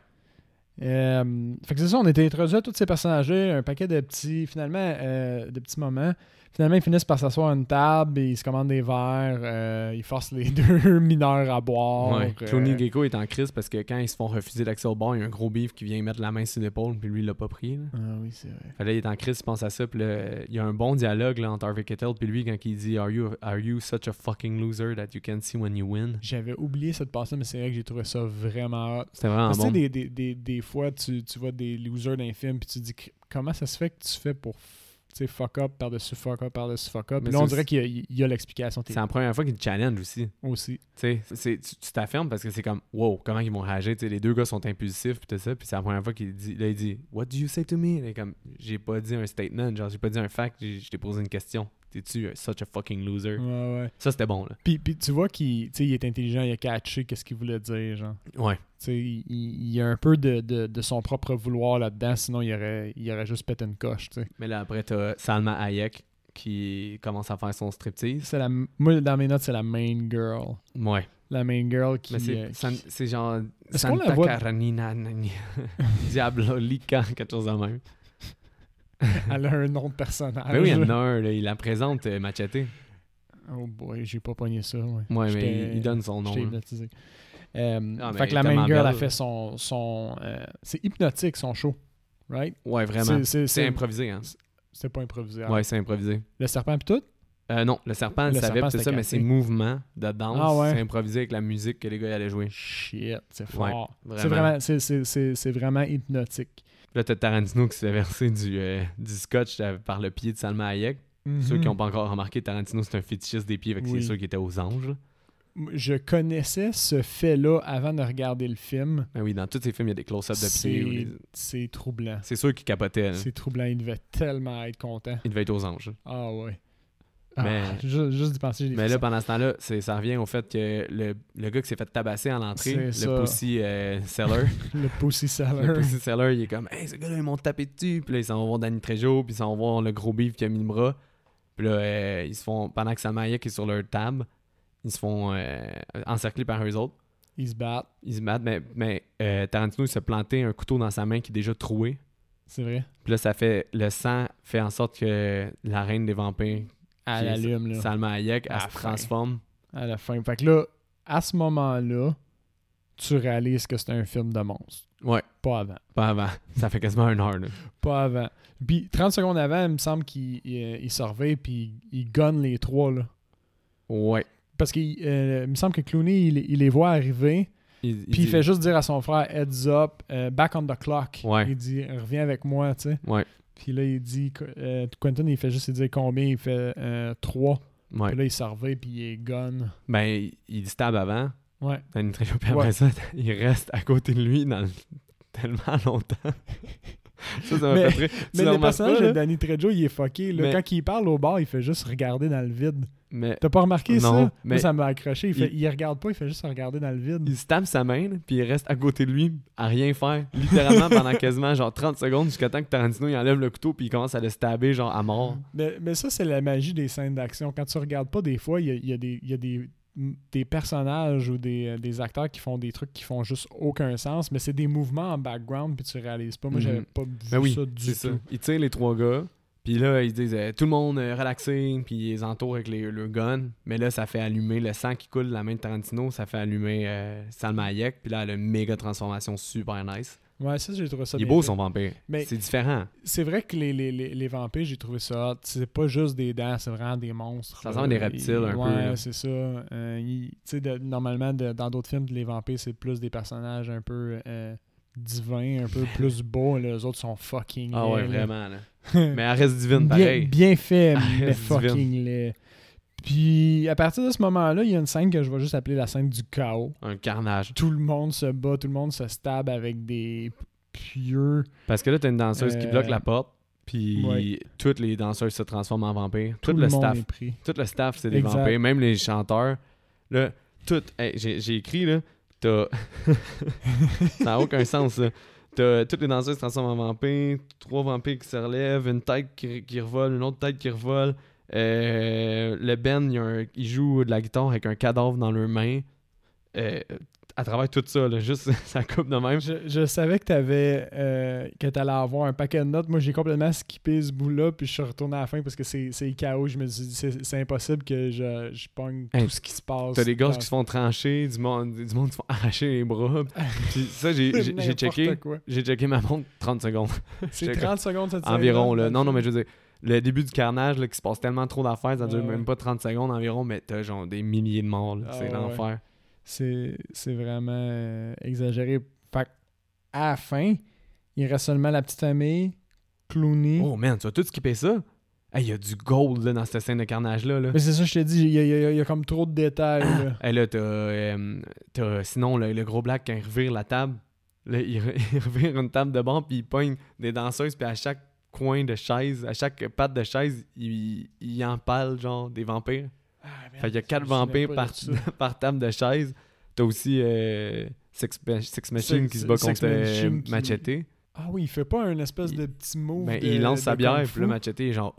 Fait que c'est ça, on était introduits à tous ces personnages-là, un paquet de petits, finalement, de petits moments. Finalement, ils finissent par s'asseoir à une table et ils se commandent des verres. Ils forcent les deux mineurs à boire. Ouais. Clooney Gecko est en crise parce que quand ils se font refuser l'accès au bar, il y a un gros beef qui vient mettre la main sur l'épaule, puis lui, il l'a pas pris. Là. Ah oui, c'est vrai. Fait là, il est en crise, il pense à ça, puis là, il y a un bon dialogue là, entre Harvey Keitel puis lui quand il dit Are you such a fucking loser that you can't see when you win? J'avais oublié cette passe-là, mais c'est vrai que j'ai trouvé ça vraiment hot. C'était vraiment Parce que bon. tu sais, des fois, tu vois des losers d'un film, puis tu dis comment ça se fait que tu fais pour fuck up par-dessus fuck up par-dessus fuck up. Mais Puis là, on c'est dirait qu'il y a l'explication C'est la première fois qu'il te challenge aussi. aussi. Tu sais, tu t'affirmes parce que c'est comme wow, comment ils vont réagir. Tu sais, les deux gars sont impulsifs puis tout ça. Puis c'est la première fois qu'il dit, là, il dit What do you say to me? Là, comme j'ai pas dit un statement, genre j'ai pas dit un fact, je t'ai posé une question. T'es-tu such a fucking loser? Ouais. Ça c'était bon là. Puis tu vois qu'il est intelligent, il a catché qu'est-ce qu'il voulait dire, genre. Ouais. Tu sais, il y a un peu de son propre vouloir là-dedans, sinon il aurait juste pété une coche, tu sais. Mais là après t'as Salma Hayek qui commence à faire son striptease. Moi, dans mes notes, c'est la main girl. Ouais. La main girl qui... Mais c'est genre Est-ce qu'on la Santa voit- Karanina Diabolika, quelque chose de même. Elle a un nom de personnage. Ben oui, il y en a un, là, il la présente Machete. Oh boy, j'ai pas pogné ça. Ouais, Ouais, J'étais- mais il donne son nom. J'étais là. hypnotisé. mais Fait que la tellement main girl a belle. fait son c'est hypnotique, son show. Right? Ouais, vraiment. C'est C'est improvisé, hein. C'était pas improvisé. Ouais, c'est improvisé. Le serpent pis tout? Non, le serpent, Le le savait, serpent, pis tout c'était ça, mais cassé. ses mouvements de danse, Ah ouais. c'est improvisé avec la musique que les gars allaient jouer. Shit, c'est Ouais, fort. vraiment. C'est vraiment hypnotique. Là, t'as Tarantino qui s'est versé du scotch par le pied de Salma Hayek. Ceux qui n'ont pas encore remarqué, Tarantino, c'est un fétichiste des pieds, fait que Oui. c'est sûr qu'il était aux anges. Là. je connaissais ce fait-là avant de regarder le film. Ben oui, dans tous ces films, il y a des close-ups de pieds. C'est troublant. C'est sûr qu'il capotait. Là. C'est troublant. Il devait tellement être content. Il devait être aux anges. Ah ouais. Mais, juste d'y penser, j'ai des mais là, frissons. pendant ce temps-là, ça revient au fait que le gars qui s'est fait tabasser à l'entrée, C'est le ça. Pussy Seller, Le Pussy Seller. le Pussy Seller, il est comme « Hey, ce gars-là, ils m'ont tapé dessus. » Puis là, ils s'en vont voir Danny Trejo, puis ils s'en vont voir le gros beef qui a mis le bras. Puis là, ils se font, pendant que Salma Hayek est sur leur table, ils se font encercler par eux autres. Ils se battent. Ils se battent, mais Tarantino, il s'est planté un couteau dans sa main qui est déjà troué. C'est vrai. Puis là, le sang fait en sorte que la reine des vampires, À qui est l'allume, là. Salma Hayek, À elle la se fin. transforme. À la fin. Fait que là, à ce moment-là, tu réalises que c'est un film de monstre. Ouais, Pas avant. pas avant. Ça fait quasiment 1 heure. Là. Pas avant. Puis 30 secondes avant, il me semble qu'il surveille puis il gunne les trois, là. Ouais. Parce qu'il me semble que Clooney, il les voit arriver, puis il dit- fait juste dire à son frère « Heads up, back on the clock Ouais. ». Il dit « Reviens avec moi », tu sais. Ouais, Puis là, il dit Quentin, il fait juste dire combien, il fait 3. ouais. Puis là, il surveille, puis il est gun. Ben, il stab avant. Ouais. Danny Trejo, puis après Ouais. ça, il reste à côté de lui tellement longtemps. Ça m'a Mais- fait rire. Tu Mais le le remarques personnage pas, de là? Danny Trejo, il est fucké. Là. Mais- Quand il parle au bar, il fait juste regarder dans le vide. Mais T'as pas remarqué Non, ça? Moi, mais ça m'a accroché. Il regarde pas, il fait juste regarder dans le vide. il stab sa main, là, puis il reste à côté de lui à rien faire. Littéralement pendant quasiment genre 30 secondes jusqu'à temps que Tarantino il enlève le couteau puis il commence à le stabber genre à mort. Mais ça, c'est la magie des scènes d'action. Quand tu regardes pas, des fois, il y a des personnages ou des acteurs qui font des trucs qui font juste aucun sens, mais c'est des mouvements en background puis tu réalises pas. Moi, j'avais Mhm. pas vu Ben oui, ça du c'est tout. ça. Il tire les 3 gars, puis là, ils disent tout le monde relaxé, puis ils les entourent avec le gun. Mais là, ça fait allumer le sang qui coule de la main de Tarantino, ça fait allumer Salma Hayek, puis là, elle a une méga transformation super nice. Ouais, ça, j'ai trouvé ça Il est bien beau fait. son vampire. Mais- C'est différent. C'est vrai que les vampires, j'ai trouvé ça hot. C'est pas juste des dents, c'est vraiment des monstres. Ça là. ressemble à des reptiles un peu, Ouais, là. c'est ça. Tu sais, normalement, dans d'autres films, les vampires, c'est plus des personnages un peu divins, un peu plus beaux. Là. Les autres sont fucking Ah ouais, laids, là. vraiment. Là. Mais elle reste divine, pareil. Bien fait, Elle mais reste fucking laid. Puis, à partir de ce moment-là, il y a une scène que je vais juste appeler la scène du chaos. Un carnage. Tout le monde se bat, tout le monde se stab avec des pieux. Parce que là, t'as une danseuse qui bloque la porte, puis ouais. toutes les danseuses se transforment en vampires. Tout Tout le le monde staff. est pris. Tout le staff, c'est des Exact. vampires. Même les chanteurs. Là, tout. Hey, j'ai écrit, là. T'as. Ça n'a aucun sens, ça. T'as toutes les danseuses se transforment en vampires, 3 vampires qui se relèvent, une tête qui revole, une autre tête qui revole. Le Ben, il joue de la guitare avec un cadavre dans leurs mains. À travers tout ça, là, juste ça coupe de même. Je savais que que t'allais avoir un paquet de notes. Moi, j'ai complètement skippé ce bout-là, puis je suis retourné à la fin parce que c'est le chaos. Je me suis dit, c'est impossible que je pogne Hey, tout ce qui se passe. T'as des gosses dans- qui se font trancher, du monde qui se font arracher les bras. Puis ça, j'ai N'importe checké. quoi. J'ai checké ma montre 30 secondes. C'est J'étais 30 secondes cette scène-là, Environ, là. dans Non, le non, mais film. je veux dire, le début du carnage, là, qui se passe tellement trop d'affaires, ça dure Ouais, même ouais. pas 30 secondes environ, mais t'as genre des milliers de morts, là. Ah, C'est ouais, l'enfer. C'est vraiment exagéré. Fait à la fin, il reste seulement la petite famille, Clooney. Oh man, tu vas tout skipper ça? Hey, il y a du gold là, dans cette scène de carnage-là. Là. Mais c'est ça, je te dis, il y a comme trop de détails. Là. Hey, là, t'as sinon le gros black quand il revire la table, là, il revire une table de banc, puis il pogne des danseuses, puis à chaque coin de chaise, à chaque patte de chaise, il empale genre des vampires. Ah, merde, Fait qu'il y a je 4 me souviens vampires pas par, de ça. par table de chaise. T'as aussi Sex Machine qui se bat Sex contre Machine qui- Machete. Ah oui, il fait pas un espèce de petit move. Ben, de- il lance sa de bière, Kung puis Fu. là, Machete est genre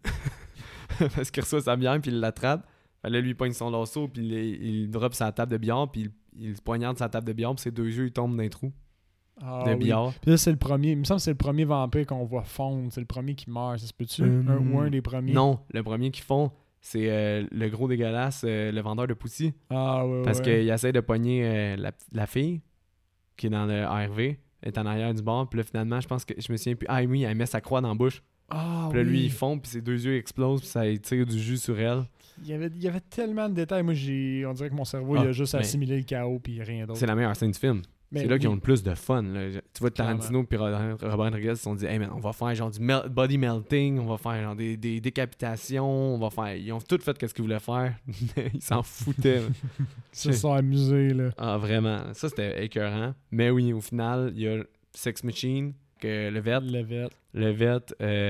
parce qu'il reçoit sa bière, puis il l'attrape. Fait là, lui, il pogne son lasso, puis il drop sa table de billard, puis il se poignarde sa table de billard, puis ses 2 yeux, ils tombent dans un trou Ah, de oui. billard. Puis là, c'est le premier. Il me semble que c'est le premier vampire qu'on voit fondre. C'est le premier qui meurt. Ça se peut-tu? Ou un des premiers? Non, le premier qu'ils font, c'est le gros dégueulasse, le vendeur de poussi. Ah ouais, Parce ouais. qu'il essaie de pogner la fille qui est dans le RV, est en arrière du bar, puis là, finalement, je pense que je me souviens plus. Ah oui, elle met sa croix dans la bouche. Ah Puis là, lui, oui. il fond, puis ses 2 yeux explosent, puis ça tire du jus sur elle. Il y avait tellement de détails. Moi, on dirait que mon cerveau, Ah, il a juste mais- assimilé le chaos puis rien d'autre. C'est la meilleure scène du film. C'est là qu'ils ont le plus de fun. Là. Tu vois, Tarantino et Robert Rodriguez se sont dit, hey man, on va faire genre du body melting, on va faire genre des décapitations, Ils ont tout fait ce qu'ils voulaient faire. Ils s'en foutaient. Ils se sont amusés, là. Ah, vraiment. Ça, c'était écœurant. Mais oui, au final, il y a Sex Machine, que le vet,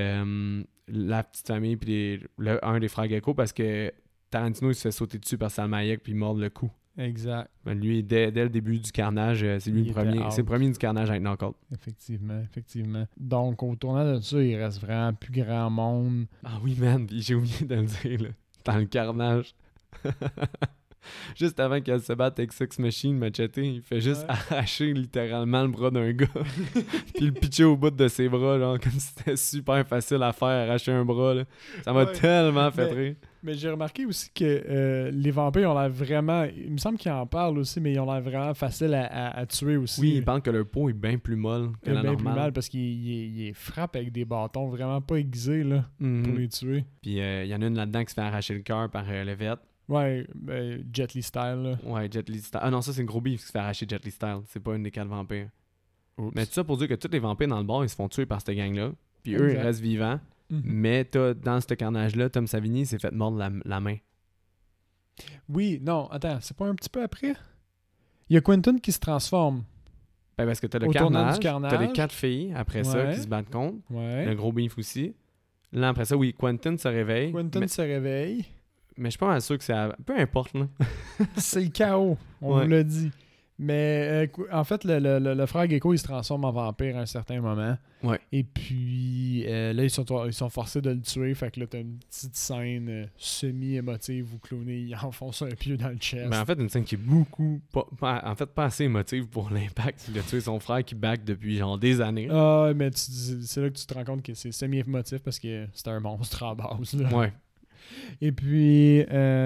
la petite famille, puis un des frères Gecko, parce que Tarantino, il se fait sauter dessus par Salma Hayek, puis il mord le cou. Exact. Ben, lui, dès le début du carnage, c'est lui le premier. C'est le premier du carnage à être knock-out. Effectivement. Donc, au tournant de ça, il reste vraiment plus grand monde. Ah oui, man, puis j'ai oublié de le dire, là. Dans le carnage. Juste avant qu'elle se batte avec Sex Machine, Machete, il fait juste arracher littéralement le bras d'un gars. Puis le pitcher au bout de ses bras, genre, comme si c'était super facile à faire, arracher un bras. Là. Ça m'a tellement fait rire. Mais j'ai remarqué aussi que les vampires ont l'air vraiment... Il me semble qu'ils en parlent aussi, mais ils ont l'air vraiment faciles à tuer aussi. Oui, ils pensent que leur peau est bien plus molle que la normale. Bien plus mal parce qu'ils frappent avec des bâtons vraiment pas aiguisés là, pour les tuer. Puis il y en a une là-dedans qui se fait arracher le cœur par le vet. Ouais, Jet Li style. Là. Ouais, Jet Li style. Ah non, ça c'est une gros beef qui se fait arracher Jet Li style. C'est pas une des 4 vampires. Oups. Mais tout ça pour dire que tous les vampires dans le bar, ils se font tuer par cette gang-là. Puis eux, ils restent vivants. Mais dans ce carnage-là, Tom Savini s'est fait mordre la main. Oui, non, attends, c'est pas un petit peu après? Il y a Quentin qui se transforme. Ben parce que t'as le carnage, t'as les 4 filles après ça qui se battent contre. Ouais. Le gros beef aussi. Là, après ça, oui, Quentin se réveille. Mais je suis pas mal sûr que c'est... Peu importe, là. C'est le chaos, on vous l'a dit. Mais en fait, le frère Gecko, il se transforme en vampire à un certain moment. Ouais. Et puis, là, ils sont forcés de le tuer. Fait que là, t'as une petite scène semi-émotive où Clooney, il enfonce un pieu dans le chest. Mais en fait, une scène qui est pas assez émotive pour l'impact. Il a tué son frère qui back depuis genre des années. Ah, mais c'est là que tu te rends compte que c'est semi-émotif parce que c'est un monstre à base. Là. Ouais. Et puis...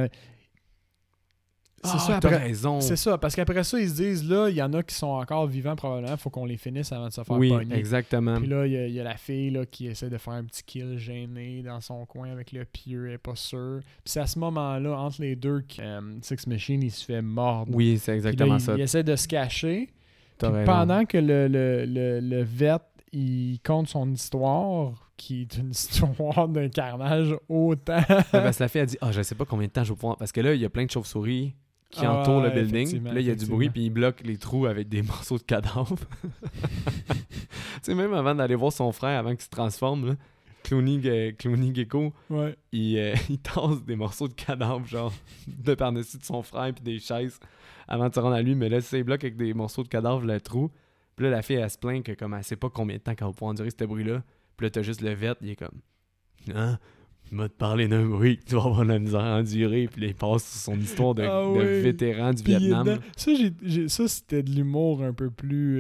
t'as raison. C'est ça, parce qu'après ça, ils se disent, là, il y en a qui sont encore vivants probablement, il faut qu'on les finisse avant de se faire pogner. Oui, exactement. Puis là, il y a la fille là, qui essaie de faire un petit kill gêné dans son coin avec le pieu, elle est pas sûre. Puis c'est à ce moment-là, entre les deux, que Sex Machine, il se fait mordre. Oui, c'est exactement là, ça. Il essaie de se cacher. Pendant que le vet, il compte son histoire, qui est une histoire d'un carnage autant. Parce que la fille a dit, je sais pas combien de temps je vais pouvoir... Parce que là, il y a plein de chauves-souris qui entourent le building. Puis là, il y a du bruit, puis il bloque les trous avec des morceaux de cadavres. Tu sais, même avant d'aller voir son frère, avant qu'il se transforme, là, Clooney Gecko, il tasse des morceaux de cadavres, genre, de par-dessus de son frère, puis des chaises, avant de se rendre à lui. Mais là, il bloque avec des morceaux de cadavres le trou. Puis là, la fille, elle se plaint que comme elle sait pas combien de temps qu'elle va pouvoir endurer ce bruit-là. Puis là, t'as juste le vet, il est comme... Hein? Il m'a te parlé d'un bruit que tu vas avoir la misère à endurer. Puis là, il passe sur son histoire de vétéran du Vietnam. Ça, c'était de l'humour un peu plus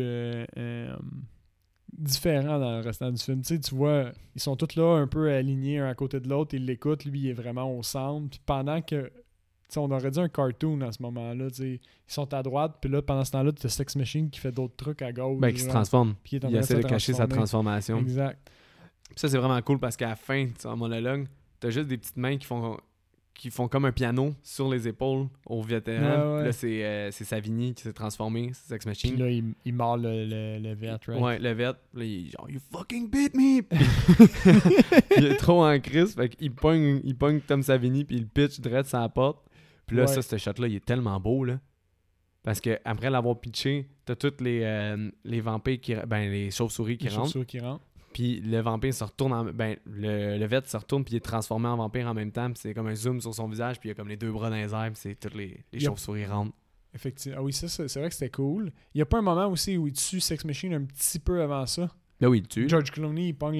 différent dans le restant du film. Tu sais, tu vois, ils sont tous là un peu alignés un à côté de l'autre. Ils l'écoutent, lui, il est vraiment au centre. Puis pendant que... T'sais, on aurait dit un cartoon à ce moment-là. Ils sont à droite, puis là, pendant ce temps-là, tu as Sex Machine qui fait d'autres trucs à gauche. Ben, qui se transforme. Il essaie de cacher sa transformation. Exact. Puis ça, c'est vraiment cool parce qu'à la fin, en monologue, t'as juste des petites mains qui font comme un piano sur les épaules au vétéran. Là, c'est Savini qui s'est transformé, c'est Sex Machine. Puis là, il mord le vet, right? Ouais, le vet. Là, il est genre, you fucking beat me! Il est trop en crise, fait qu'il pogne Tom Savini, puis il pitch direct sur la porte. Puis là, ce shot-là, il est tellement beau, là. Parce que après l'avoir pitché, t'as tous les vampires les chauves-souris qui rentrent. Puis le vampire se retourne le vet se retourne puis il est transformé en vampire en même temps. Puis c'est comme un zoom sur son visage, puis il y a comme les deux bras dans les airs, puis c'est toutes les chauves-souris rentrent. Effectivement. Ah oui, ça, c'est vrai que c'était cool. Il y a pas un moment aussi où il tue Sex Machine un petit peu avant ça? Là oui, il tue. George Clooney, il pogne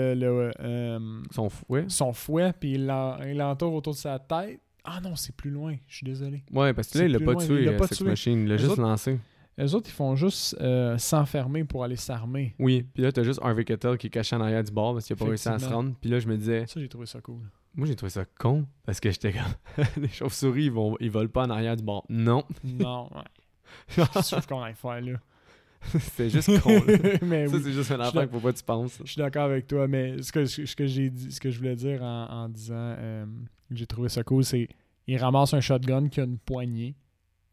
son fouet, puis il l'entoure autour de sa tête. Ah non, c'est plus loin, je suis désolé. Ouais, parce que là, il l'a pas tué, Sex Machine, il l'a juste lancé. Les autres, ils font juste s'enfermer pour aller s'armer. Oui, puis là, t'as juste Harvey Keitel qui est caché en arrière du bar parce qu'il a pas réussi à se rendre. Puis là, je me disais... Ça, j'ai trouvé ça cool. Moi, j'ai trouvé ça con parce que j'étais comme... les chauves-souris, ils volent pas en arrière du bar. Non. Non, ouais. Sauf qu'on aille faire, là. C'est juste con, là. Mais ça, c'est juste un affaire qu'il faut pas que tu penses. Je suis d'accord avec toi, mais ce que j'ai dit, ce que je voulais dire en disant que j'ai trouvé ça cool, c'est il ramasse un shotgun qui a une poignée.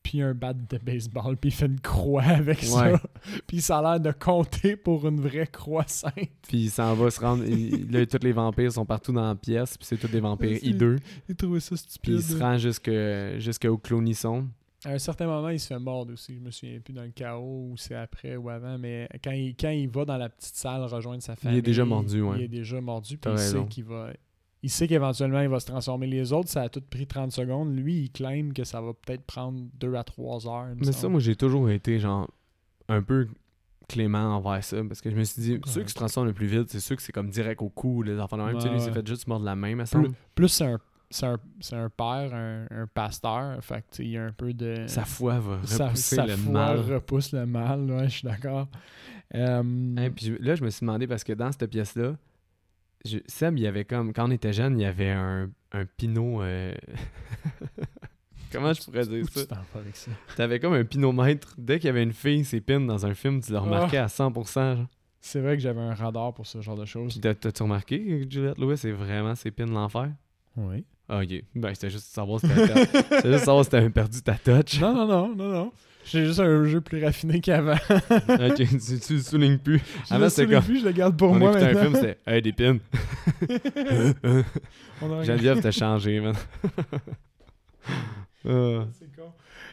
puis un bat de baseball, puis il fait une croix avec ça. Puis ça a l'air de compter pour une vraie croix sainte. Puis il s'en va se rendre... là, tous les vampires sont partout dans la pièce, puis c'est tous des vampires hideux. Il trouvait ça stupide. Puis il se rend jusqu'au clonisson. À un certain moment, il se fait mordre aussi. Je me souviens plus dans le chaos ou c'est après ou avant, mais quand il va dans la petite salle rejoindre sa famille... Il est déjà mordu, ouais. Il est déjà mordu, puis T'as raison. Il sait qu'éventuellement, il va se transformer. Les autres, ça a tout pris 30 secondes. Lui, il claim que ça va peut-être prendre 2 à 3 heures. Mais ça, moi, j'ai toujours été genre un peu clément envers ça. Parce que je me suis dit, ceux qui se transforment le plus vite, c'est ceux que c'est comme direct au cou, les enfants de même. Tu sais, lui, il s'est fait juste mordre la main, me semble. Plus c'est un père, un pasteur. Fait que, tu sais, il y a un peu de... Sa foi va repousser sa le foi mal. repousse le mal, ouais, je suis d'accord. Puis là, je me suis demandé, parce que dans cette pièce-là, Seb, il y avait comme... Quand on était jeune, il y avait un pinot... Comment je pourrais dire ça? Tu t'en vas avec ça? T'avais comme un pinomètre. Dès qu'il y avait une fille s'épine dans un film, tu le remarquais à 100%. Genre. C'est vrai que j'avais un radar pour ce genre de choses. Puis t'as-tu remarqué que Juliette Lewis est vraiment s'épine l'enfer? Oui. Ah, ok. Ben, c'était juste savoir si t'avais perdu ta touch. Non. J'ai juste un jeu plus raffiné qu'avant. Ok, tu le soulignes plus. Avant, c'était comme... je le garde pour moi maintenant. Maintenant. Un film, c'était « Hey, des pins! » Geneviève t'a changé, man. C'est con.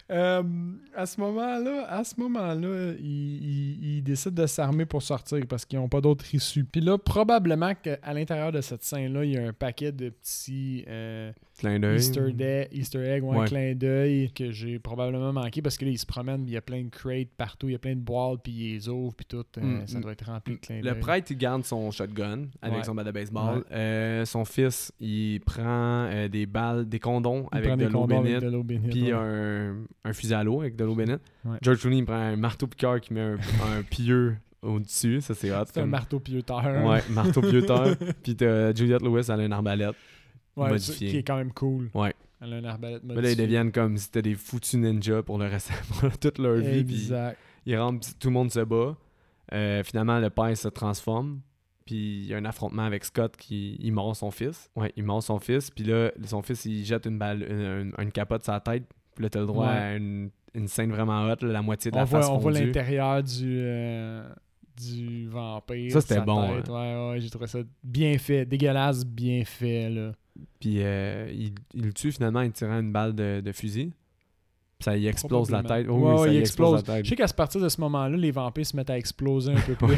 À ce moment-là, ils décident de s'armer pour sortir parce qu'ils n'ont pas d'autre issue. Puis là, probablement qu'à l'intérieur de cette scène-là, il y a un paquet de petits clin d'œil. Easter egg ou un clin d'œil que j'ai probablement manqué parce que là, ils se promènent, il y a plein de crates partout, il y a plein de boîtes, puis ils les ouvrent, puis tout. Ça doit être rempli de clin d'œil. Le prêtre, il garde son shotgun avec son bat de baseball. Son fils, il prend des balles, des condoms avec de l'eau bénite. Puis un fusil à l'eau avec de l'eau bénite. Ouais. George Clooney, il prend un marteau-piqueur qui met un pieu au-dessus. Ça, c'est hot. C'est un marteau-pieuteur. Ouais, marteau-pieuteur. Puis t'as Juliette Lewis, elle a une arbalète modifiée. Qui est quand même cool. Ouais. Elle a une arbalète modifiée. Mais là, ils deviennent comme si c'était des foutus ninjas pour le reste pour toute leur vie. Exact. Puis ils rentrent, tout le monde se bat. Finalement, le père se transforme. Puis il y a un affrontement avec Scott il mord son fils. Ouais, il mord son fils. Puis là, son fils, il jette une balle, une capote sur la tête. Puis là, t'as le droit à une scène vraiment hot, là, la moitié de la face fondue. On voit l'intérieur du vampire. Ça, c'était bon. Hein. Ouais, j'ai trouvé ça bien fait. Dégueulasse, bien fait, là. Puis il le tue finalement en tirant une balle de fusil. Puis ça y explose la tête. Oh, oui, ça il explose la tête. Je sais qu'à partir de ce moment-là, les vampires se mettent à exploser un peu plus.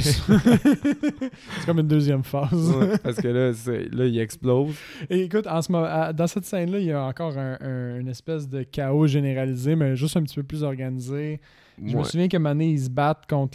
C'est comme une deuxième phase. Ouais, parce que là, il explose. Et écoute, dans cette scène-là, il y a encore une espèce de chaos généralisé, mais juste un petit peu plus organisé. Je me souviens qu'à un moment donné, ils se battent contre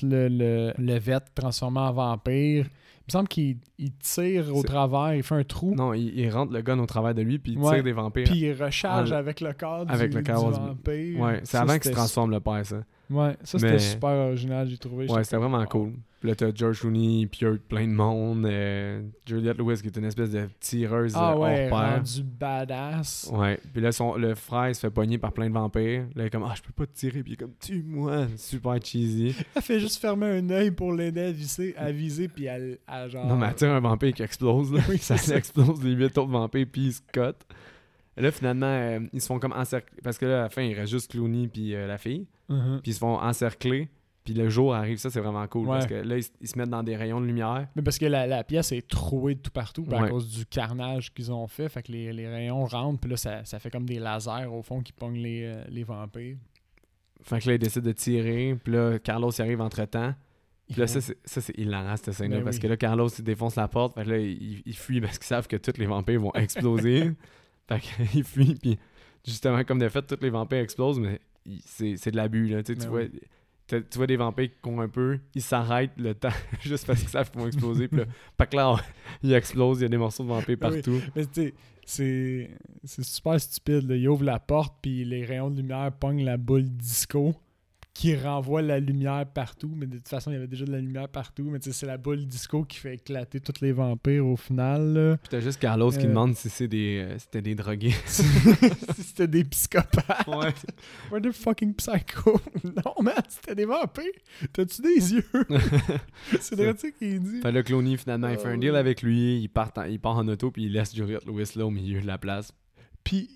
le vet transformé en vampire. Il me semble qu'il tire au travers, il fait un trou. Non, il rentre le gun au travers de lui, puis il tire des vampires. Puis il recharge avec le corps du vampire. Ouais, c'est avant qu'il se transforme le père, ça. Ouais, ça c'était super original, j'ai trouvé. Ouais, c'était vraiment cool. Puis là, t'as George Clooney, Pierre, plein de monde. Juliette Lewis, qui est une espèce de tireuse hors pair. rendu badass. Ouais, puis là, le frère, il se fait pogner par plein de vampires. Là, il est comme, je peux pas te tirer. Puis il est comme, tue-moi. Super cheesy. Elle fait juste fermer un œil pour l'aider à viser, puis elle genre... Non, mais elle tire un vampire qui explose, là. Oui, ça explose les 8 autres vampires, puis ils se cotent. Et là, finalement, ils se font comme encercler. Parce que là, à la fin, il reste juste Clooney puis la fille. Uh-huh. Puis ils se font encercler. Puis le jour arrive, ça c'est vraiment cool. Parce que là, ils se mettent dans des rayons de lumière. Mais parce que la pièce est trouée de tout partout à cause du carnage qu'ils ont fait. Fait que les rayons rentrent. Puis là, ça fait comme des lasers au fond qui pognent les vampires. Fait que là, ils décident de tirer. Puis là, Carlos y arrive entre-temps. Puis là, ça c'est hilarant cette scène-là. Parce que là, Carlos il défonce la porte. Fait que là, il fuit parce qu'ils savent que tous les vampires vont exploser. Fait qu'il fuit. Puis justement, comme de fait, tous les vampires explosent. Mais c'est de l'abus. Là. Tu vois. Tu vois des vampires qui courent un peu, ils s'arrêtent le temps juste parce qu'ils savent qu'ils vont exploser. Puis là, pas clair, ils explosent, il y a des morceaux de vampires partout. Mais tu sais, c'est super stupide. Là. Ils ouvrent la porte, puis les rayons de lumière pognent la boule disco qui renvoie la lumière partout. Mais de toute façon, il y avait déjà de la lumière partout. Mais tu sais, c'est la boule disco qui fait éclater tous les vampires au final. Là. Puis t'as juste Carlos qui demande si c'était des drogués. Si c'était des psychopathes. Ouais. We're the fucking psycho. Non, man, c'était des vampires. T'as-tu des yeux? C'est vrai ça qu'il dit. Fait là, Clooney, finalement, il fait un deal avec lui. Il part en auto, puis il laisse Juliette Lewis là au milieu de la place. Puis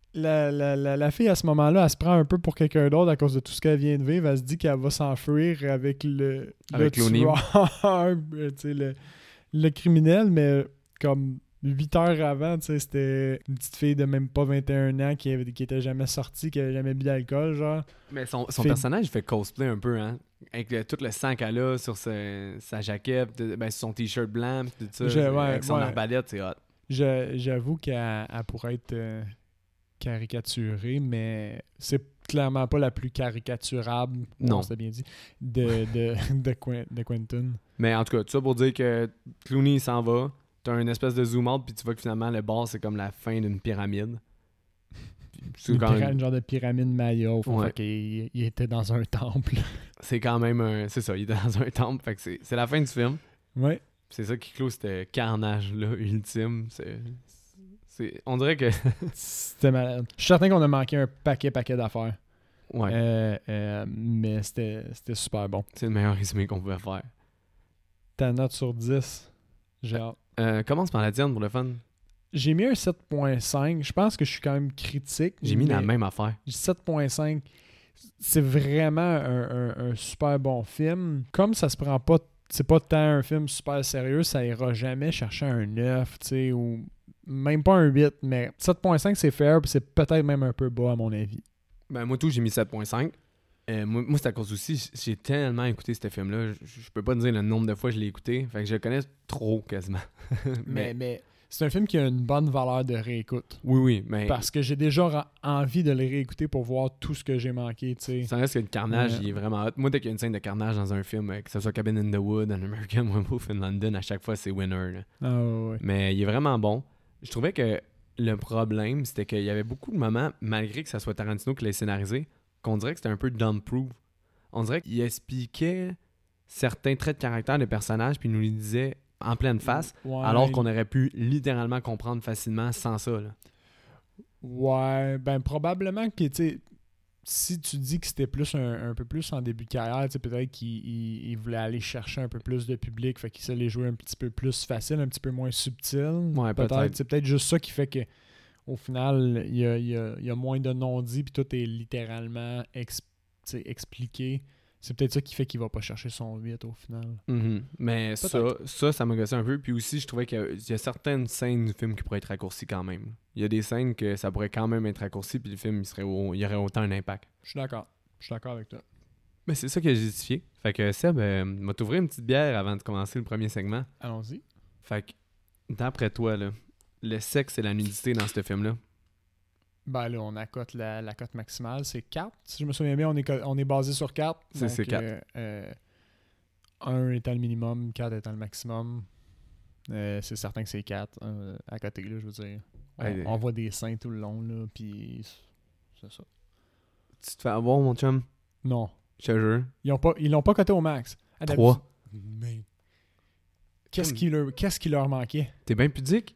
la fille, à ce moment-là, elle se prend un peu pour quelqu'un d'autre à cause de tout ce qu'elle vient de vivre. Elle se dit qu'elle va s'enfuir avec le Clooney. tueur, tu sais, le criminel, mais comme 8 heures avant, tu sais, c'était une petite fille de même pas 21 ans qui était jamais sortie, qui avait jamais bu d'alcool, genre. Mais son personnage, il fait cosplay un peu, hein. Avec tout le sang qu'elle a sur sa jaquette, sur son t-shirt blanc, pis tout ça. Avec son arbalète, c'est hot. J'avoue qu'elle pourrait être caricaturée, mais c'est clairement pas la plus caricaturable, non, c'était bien dit, de Quentin. Mais en tout cas, tout ça pour dire que Clooney il s'en va, t'as une espèce de zoom out, puis tu vois que finalement le bar c'est comme la fin d'une pyramide. Une genre de pyramide Maya, fait qu'il il était dans un temple. C'est quand même c'est ça, il était dans un temple, fait que c'est la fin du film. Ouais. C'est ça qui clôt ce carnage-là ultime. On dirait que... C'était malade. Je suis certain qu'on a manqué un paquet d'affaires. Ouais. Mais c'était super bon. C'est le meilleur résumé qu'on pouvait faire. Ta note sur 10, j'ai hâte. Commence par la tienne pour le fun. J'ai mis un 7.5. Je pense que je suis quand même critique. J'ai mis la même affaire. 7.5. C'est vraiment un super bon film. Comme ça se prend pas... C'est pas tant un film super sérieux, ça ira jamais chercher un 9, tu sais, ou même pas un 8, mais 7.5 c'est fair, puis c'est peut-être même un peu bas à mon avis. Ben moi tout, j'ai mis 7.5. Moi c'est à cause aussi, j'ai tellement écouté ce film-là, je peux pas te dire le nombre de fois que je l'ai écouté, fait que je le connais trop quasiment. mais c'est un film qui a une bonne valeur de réécoute. Oui, mais... Parce que j'ai déjà envie de le réécouter pour voir tout ce que j'ai manqué, tu sais. Ça reste que le carnage, il est vraiment hot. Moi, dès qu'il y a une scène de carnage dans un film, que ce soit Cabin in the Wood, An American Werewolf in London, à chaque fois, c'est winner. Là. Ah ouais. Mais il est vraiment bon. Je trouvais que le problème, c'était qu'il y avait beaucoup de moments, malgré que ça soit Tarantino qui l'ait scénarisé, qu'on dirait que c'était un peu dumb-proof. On dirait qu'il expliquait certains traits de caractère des personnages, puis il nous les disait en pleine face, alors qu'on aurait pu littéralement comprendre facilement sans ça. Là. Ouais, ben probablement que, tu sais, si tu dis que c'était plus un peu plus en début de carrière, tu sais, peut-être qu'il voulait aller chercher un peu plus de public, fait qu'il se les jouer un petit peu plus facile, un petit peu moins subtil. Ouais, peut-être. C'est peut-être juste ça qui fait que au final, il y a moins de non-dits, puis tout est littéralement expliqué. C'est peut-être ça qui fait qu'il va pas chercher son 8 au final. Mm-hmm. Mais ça m'a gossé un peu. Puis aussi, je trouvais qu'il y a certaines scènes du film qui pourraient être raccourcies quand même. Il y a des scènes que ça pourrait quand même être raccourci, puis le film, il y aurait autant un impact. Je suis d'accord. Je suis d'accord avec toi. Mais c'est ça qui a justifié. Fait que Seb, m'a t'ouvrir une petite bière avant de commencer le premier segment. Allons-y. Fait que, d'après toi, là, le sexe et la nudité dans ce film-là? Ben là, on accote la cote maximale. C'est 4. Si je me souviens bien, on est basé sur 4. C'est 4. 1 étant le minimum, 4 étant le maximum. C'est certain que c'est 4 à côté, là, je veux dire. On voit des seins tout le long, là, puis c'est ça. Tu te fais avoir, mon chum? Non. Je te jure. Ils l'ont pas coté au max. 3. Mais... Qu'est-ce qui leur manquait? T'es bien pudique?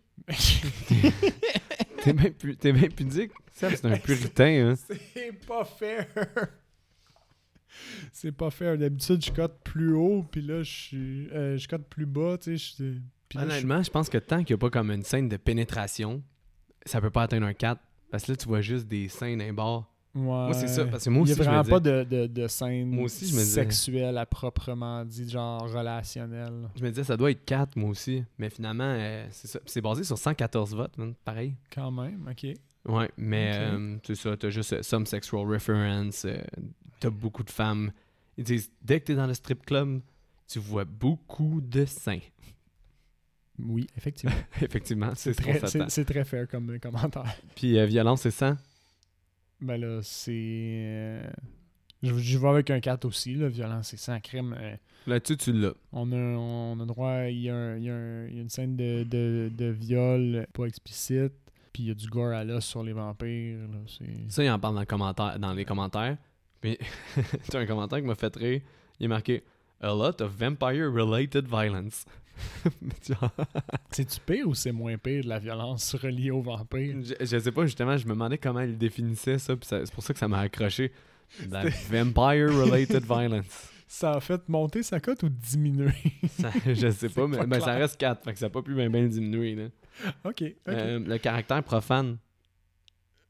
T'es bien pudique? C'est un puritain, hein? C'est pas fair! C'est pas fair. D'habitude, je cote plus haut, puis là, je cote plus bas, tu sais. Honnêtement, je pense que tant qu'il n'y a pas comme une scène de pénétration, ça peut pas atteindre un 4. Parce que là, tu vois juste des scènes d'un bord. Ouais. Moi, c'est ça. Parce que moi aussi, il n'y a vraiment pas de scène sexuelle à proprement dit, genre relationnelle. Je me disais, ça doit être 4, moi aussi. Mais finalement, c'est ça. C'est basé sur 114 votes, man. Pareil. Quand même, ok. Ouais, mais c'est ça. T'as juste some sexual reference. T'as beaucoup de femmes. Ils disent, dès que t'es dans le strip club, tu vois beaucoup de seins. Oui, effectivement. Effectivement, c'est très fair comme commentaire. Puis violence, c'est 100? Ben là, c'est... Je vais avec un 4 aussi, là. Violence, c'est 100. Crime. Là-dessus, tu l'as. On a droit... Il y a une scène de viol pas explicite. Puis il y a du gore à l'os sur les vampires. Là, ça, il en parle dans les commentaires. Puis, tu as un commentaire qui m'a fait rire. Il est marqué « A lot of vampire-related violence ». C'est-tu pire ou c'est moins pire de la violence reliée aux vampires? Je sais pas, justement, je me demandais comment il définissait ça, puis c'est pour ça que ça m'a accroché. La vampire-related violence. Ça a fait monter sa cote ou diminuer? Je sais pas, mais ça reste 4, fait que ça n'a pas pu bien diminuer. Là. OK. Le caractère profane.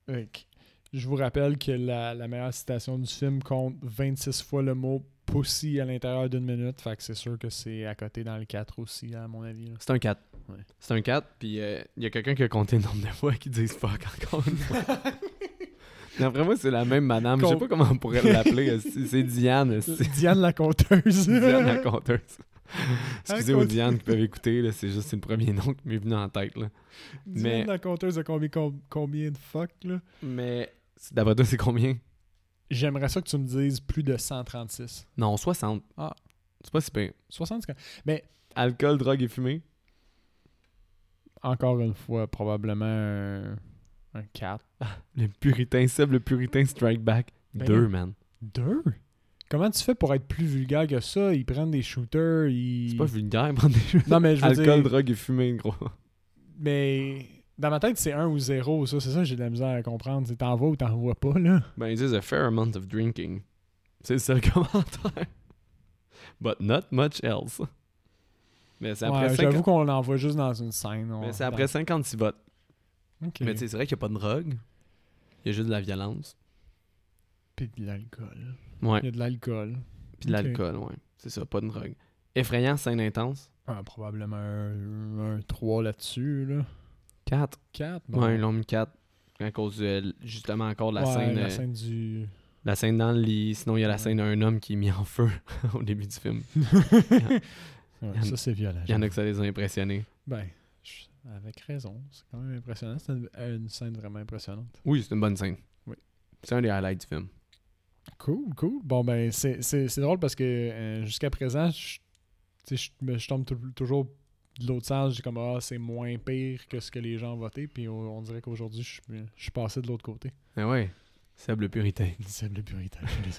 Je vous rappelle que la meilleure citation du film compte 26 fois le mot « pussy » à l'intérieur d'une minute. Fait que c'est sûr que c'est à côté dans le 4 aussi, à mon avis. Là. C'est un 4. Ouais. C'est un 4, puis il y a quelqu'un qui a compté le nombre de fois qui disent fuck encore une fois. D'après moi, c'est la même madame. Je sais pas comment on pourrait l'appeler. C'est Diane. Diane la conteuse. Diane la conteuse. Excusez aux Diane qui peuvent écouter, là, c'est le premier nom qui m'est venu en tête. Là. Diane la conteuse a combien de fuck, là? Mais d'après toi, c'est combien? J'aimerais ça que tu me dises plus de 136. Non, 60. Ah. C'est pas si pire. 60, c'est quand... Mais... Alcool, drogue et fumée? Encore une fois, probablement un 4. Le puritain, Seb, le puritain strike back. 2, man. 2? Comment tu fais pour être plus vulgaire que ça? Ils prennent des shooters, C'est pas vulgaire, prendre des shooters. Non, mais je veux Alcool, dire... drogue et fumée, gros. Mais... Dans ma tête, c'est 1 ou 0, ça. C'est ça que j'ai de la misère à comprendre. C'est t'en vas ou t'en vois pas, là. Ben, ils disent a fair amount of drinking. C'est le seul commentaire. But not much else. Mais c'est après 50... J'avoue qu'on l'envoie juste dans une scène. Mais c'est après 56 votes. Okay. Mais tu sais, c'est vrai qu'il n'y a pas de drogue. Il y a juste de la violence. Puis de l'alcool. Ouais. Il y a de l'alcool. Puis de l'alcool, ouais. C'est ça, pas de drogue. Effrayant, scène intense. Probablement un 3 là-dessus, là. 4. 4? Bon. Ouais, ils l'ont mis 4. À cause de, justement, encore de la scène... la scène du... La scène dans le lit. Sinon, il y a la scène d'un homme qui est mis en feu au début du film. Ça, c'est violent. Il y en a que ça les a impressionnés. Ben, avec raison. C'est quand même impressionnant. C'est une scène vraiment impressionnante. Oui, c'est une bonne scène. Oui. C'est un des highlights du film. Cool. Bon, ben, c'est drôle parce que jusqu'à présent, je tombe toujours de l'autre sens. J'ai comme, c'est moins pire que ce que les gens ont voté. Puis on dirait qu'aujourd'hui, je suis passé de l'autre côté. Ah ouais. Seb le puritain. Seb le puritain.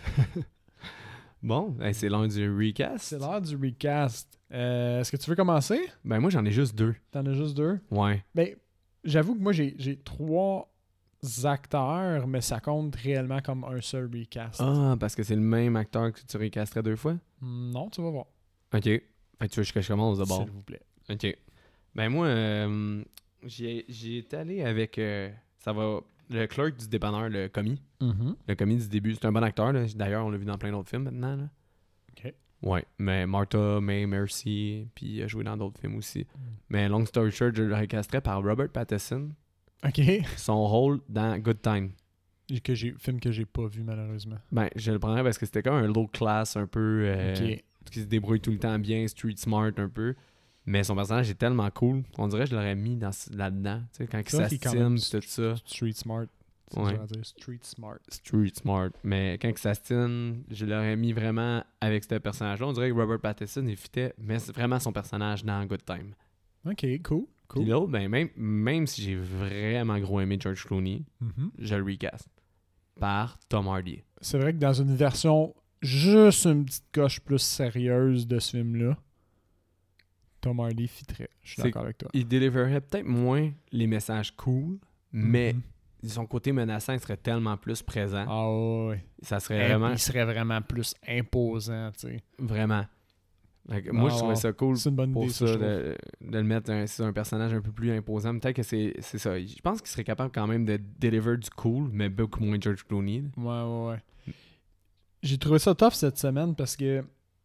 Bon, c'est l'heure du recast. C'est l'heure du recast. Est-ce que tu veux commencer? Ben moi, j'en ai juste 2. T'en as juste 2? Ouais. Ben, j'avoue que moi, j'ai 3 acteurs, mais ça compte réellement comme un seul recast. Ah, parce que c'est le même acteur que tu recasterais 2 fois? Non, tu vas voir. OK. Fait que tu veux que je commence d'abord? S'il vous plaît. OK. Ben moi, j'y étais allé avec... ça va... Le clerk du dépanneur, le commis. Mm-hmm. Le commis du début. C'est un bon acteur. Là. D'ailleurs, on l'a vu dans plein d'autres films maintenant. Là. OK. Ouais, mais Martha May Mercy, puis il a joué dans d'autres films aussi. Mais long story short, je le recasterais par Robert Pattinson. OK. Son rôle dans Good Time. Film que j'ai pas vu, malheureusement. Ben, je le prendrais parce que c'était comme un low class un peu... OK. qui se débrouille tout le temps bien, street smart un peu. Mais son personnage est tellement cool. On dirait que je l'aurais mis là-dedans. Tu sais, quand il s'astime, tout ça. Street smart. C'est ouais. ça à dire. Street smart. Street smart. Mais quand il s'astime, je l'aurais mis vraiment avec ce personnage-là. On dirait que Robert Pattinson, il fitait, mais c'est vraiment son personnage dans Good Time. OK, cool. Puis l'autre, ben, même si j'ai vraiment gros aimé George Clooney, je le recast par Tom Hardy. C'est vrai que dans une version juste une petite coche plus sérieuse de ce film-là, Tom Hardy fitterait. Je suis d'accord avec toi. Il délivrerait peut-être moins les messages cool, mais son côté menaçant il serait tellement plus présent. Ah ouais. Ça serait vraiment... Il serait vraiment plus imposant, tu sais. Vraiment. Moi, je trouvais ça cool c'est une bonne pour idée, ça, de le mettre sur un personnage un peu plus imposant. Peut-être que c'est ça. Je pense qu'il serait capable quand même de deliver du cool, mais beaucoup moins George Clooney. Ouais. J'ai trouvé ça tough cette semaine parce que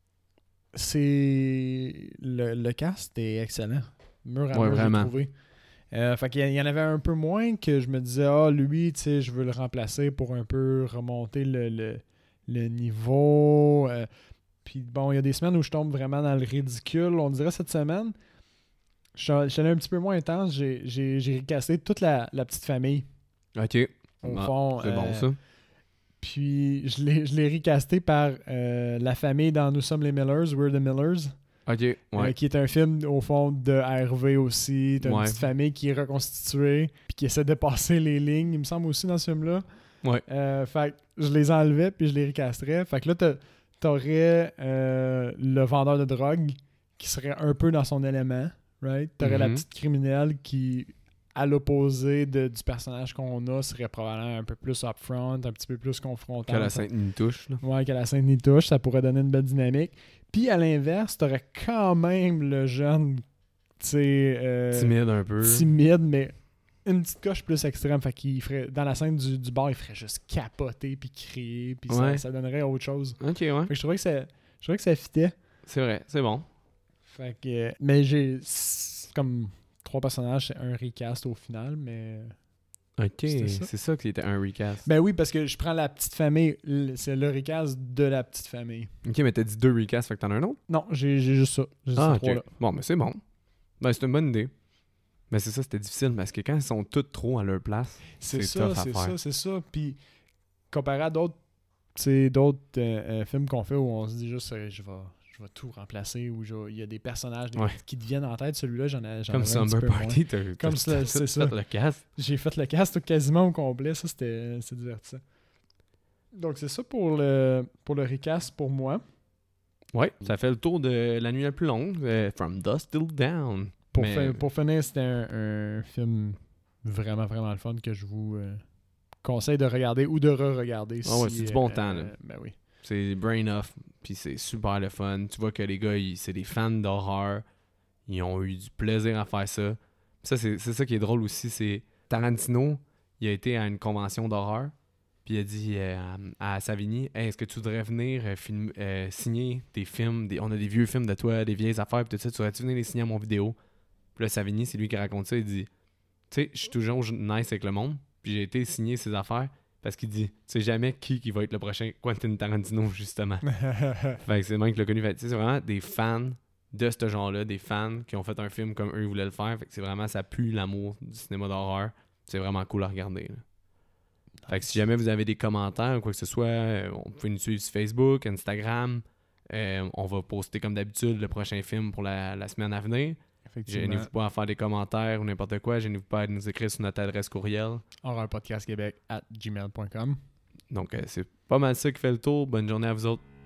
le cast est excellent. Mur à mur, vraiment. j'ai trouvé. Fait qu'il y en avait un peu moins que je me disais, lui, tu sais, je veux le remplacer pour un peu remonter le niveau. Puis bon, il y a des semaines où je tombe vraiment dans le ridicule. On dirait cette semaine, je suis allé un petit peu moins intense. J'ai recassé toute la petite famille. OK. Au fond. C'est bon, ça. Puis je l'ai recasté par la famille dans Nous sommes les Millers, We're the Millers. OK, ouais. Qui est un film, au fond, de Hervé aussi. T'as une petite famille qui est reconstituée puis qui essaie de passer les lignes, il me semble aussi, dans ce film-là. Ouais. Fait que je les enlevais puis je les recasterais. Fait que là, t'aurais le vendeur de drogue qui serait un peu dans son élément, right? T'aurais la petite criminelle qui, à l'opposé du personnage qu'on a, serait probablement un peu plus upfront, un petit peu plus confrontant. Qu'à la Sainte-Nitouche, là. Ouais, qu'à la Sainte-Nitouche, ça pourrait donner une belle dynamique. Puis à l'inverse, t'aurais quand même le jeune, tu sais... timide un peu. Timide, mais une petite coche plus extrême. Fait qu'il ferait, dans la scène du bar, il ferait juste capoter puis crier. Puis ça donnerait autre chose. Ok, ouais. Fait que je trouvais que ça fitait. C'est vrai, c'est bon. Fait que, mais j'ai comme 3 personnages, c'est un recast au final, mais... Ok, c'est ça qui était un recast. Ben oui, parce que je prends la petite famille, c'est le recast de la petite famille. Ok, mais t'as dit 2 recasts, fait que t'en as un autre? Non, j'ai juste ça. J'ai Ah, ces 3 là. Bon, mais c'est bon. Ben, c'est une bonne idée. Mais c'est ça, c'était difficile parce que quand ils sont tous trop à leur place, c'est tough à faire. C'est ça. Puis comparé à d'autres films qu'on fait où on se dit juste je vais tout remplacer, où il y a des personnages qui te viennent en tête. Celui-là, j'en comme Summer Party, t'as fait le cast. J'ai fait le cast quasiment au complet. Ça, c'est divertissant. Donc, c'est ça pour le recast pour moi. Ouais, ça fait le tour de La nuit la plus longue, From Dusk Till Dawn. Pour finir, c'était un film vraiment, vraiment le fun que je vous conseille de regarder ou de re-regarder. Ouais, c'est du bon temps, là. Ben oui. C'est brain off, puis c'est super le fun. Tu vois que les gars, c'est des fans d'horreur. Ils ont eu du plaisir à faire ça. Ça, c'est ça qui est drôle aussi, c'est Tarantino, il a été à une convention d'horreur, puis il a dit à Savini, hey, est-ce que tu voudrais venir signer tes films, on a des vieux films de toi, des vieilles affaires, puis tout ça, tu voudrais-tu venir les signer à mon vidéo? Puis là, Savini, c'est lui qui raconte ça, il dit, tu sais, je suis toujours nice avec le monde, puis j'ai été signer ses affaires, parce qu'il dit, tu sais jamais qui va être le prochain Quentin Tarantino, justement. Fait que c'est le même qui l'a connu. Fait, c'est vraiment des fans de ce genre-là, des fans qui ont fait un film comme eux voulaient le faire. Fait que c'est vraiment, ça pue l'amour du cinéma d'horreur. C'est vraiment cool à regarder. Là. Fait que si jamais vous avez des commentaires ou quoi que ce soit, on peut nous suivre sur Facebook, Instagram. On va poster comme d'habitude le prochain film pour la semaine à venir. Gênez-vous pas à faire des commentaires ou n'importe quoi. Gênez-vous pas à nous écrire sur notre adresse courriel. horrorpodcastquebec@gmail.com. Donc, c'est pas mal ça qui fait le tour. Bonne journée à vous autres.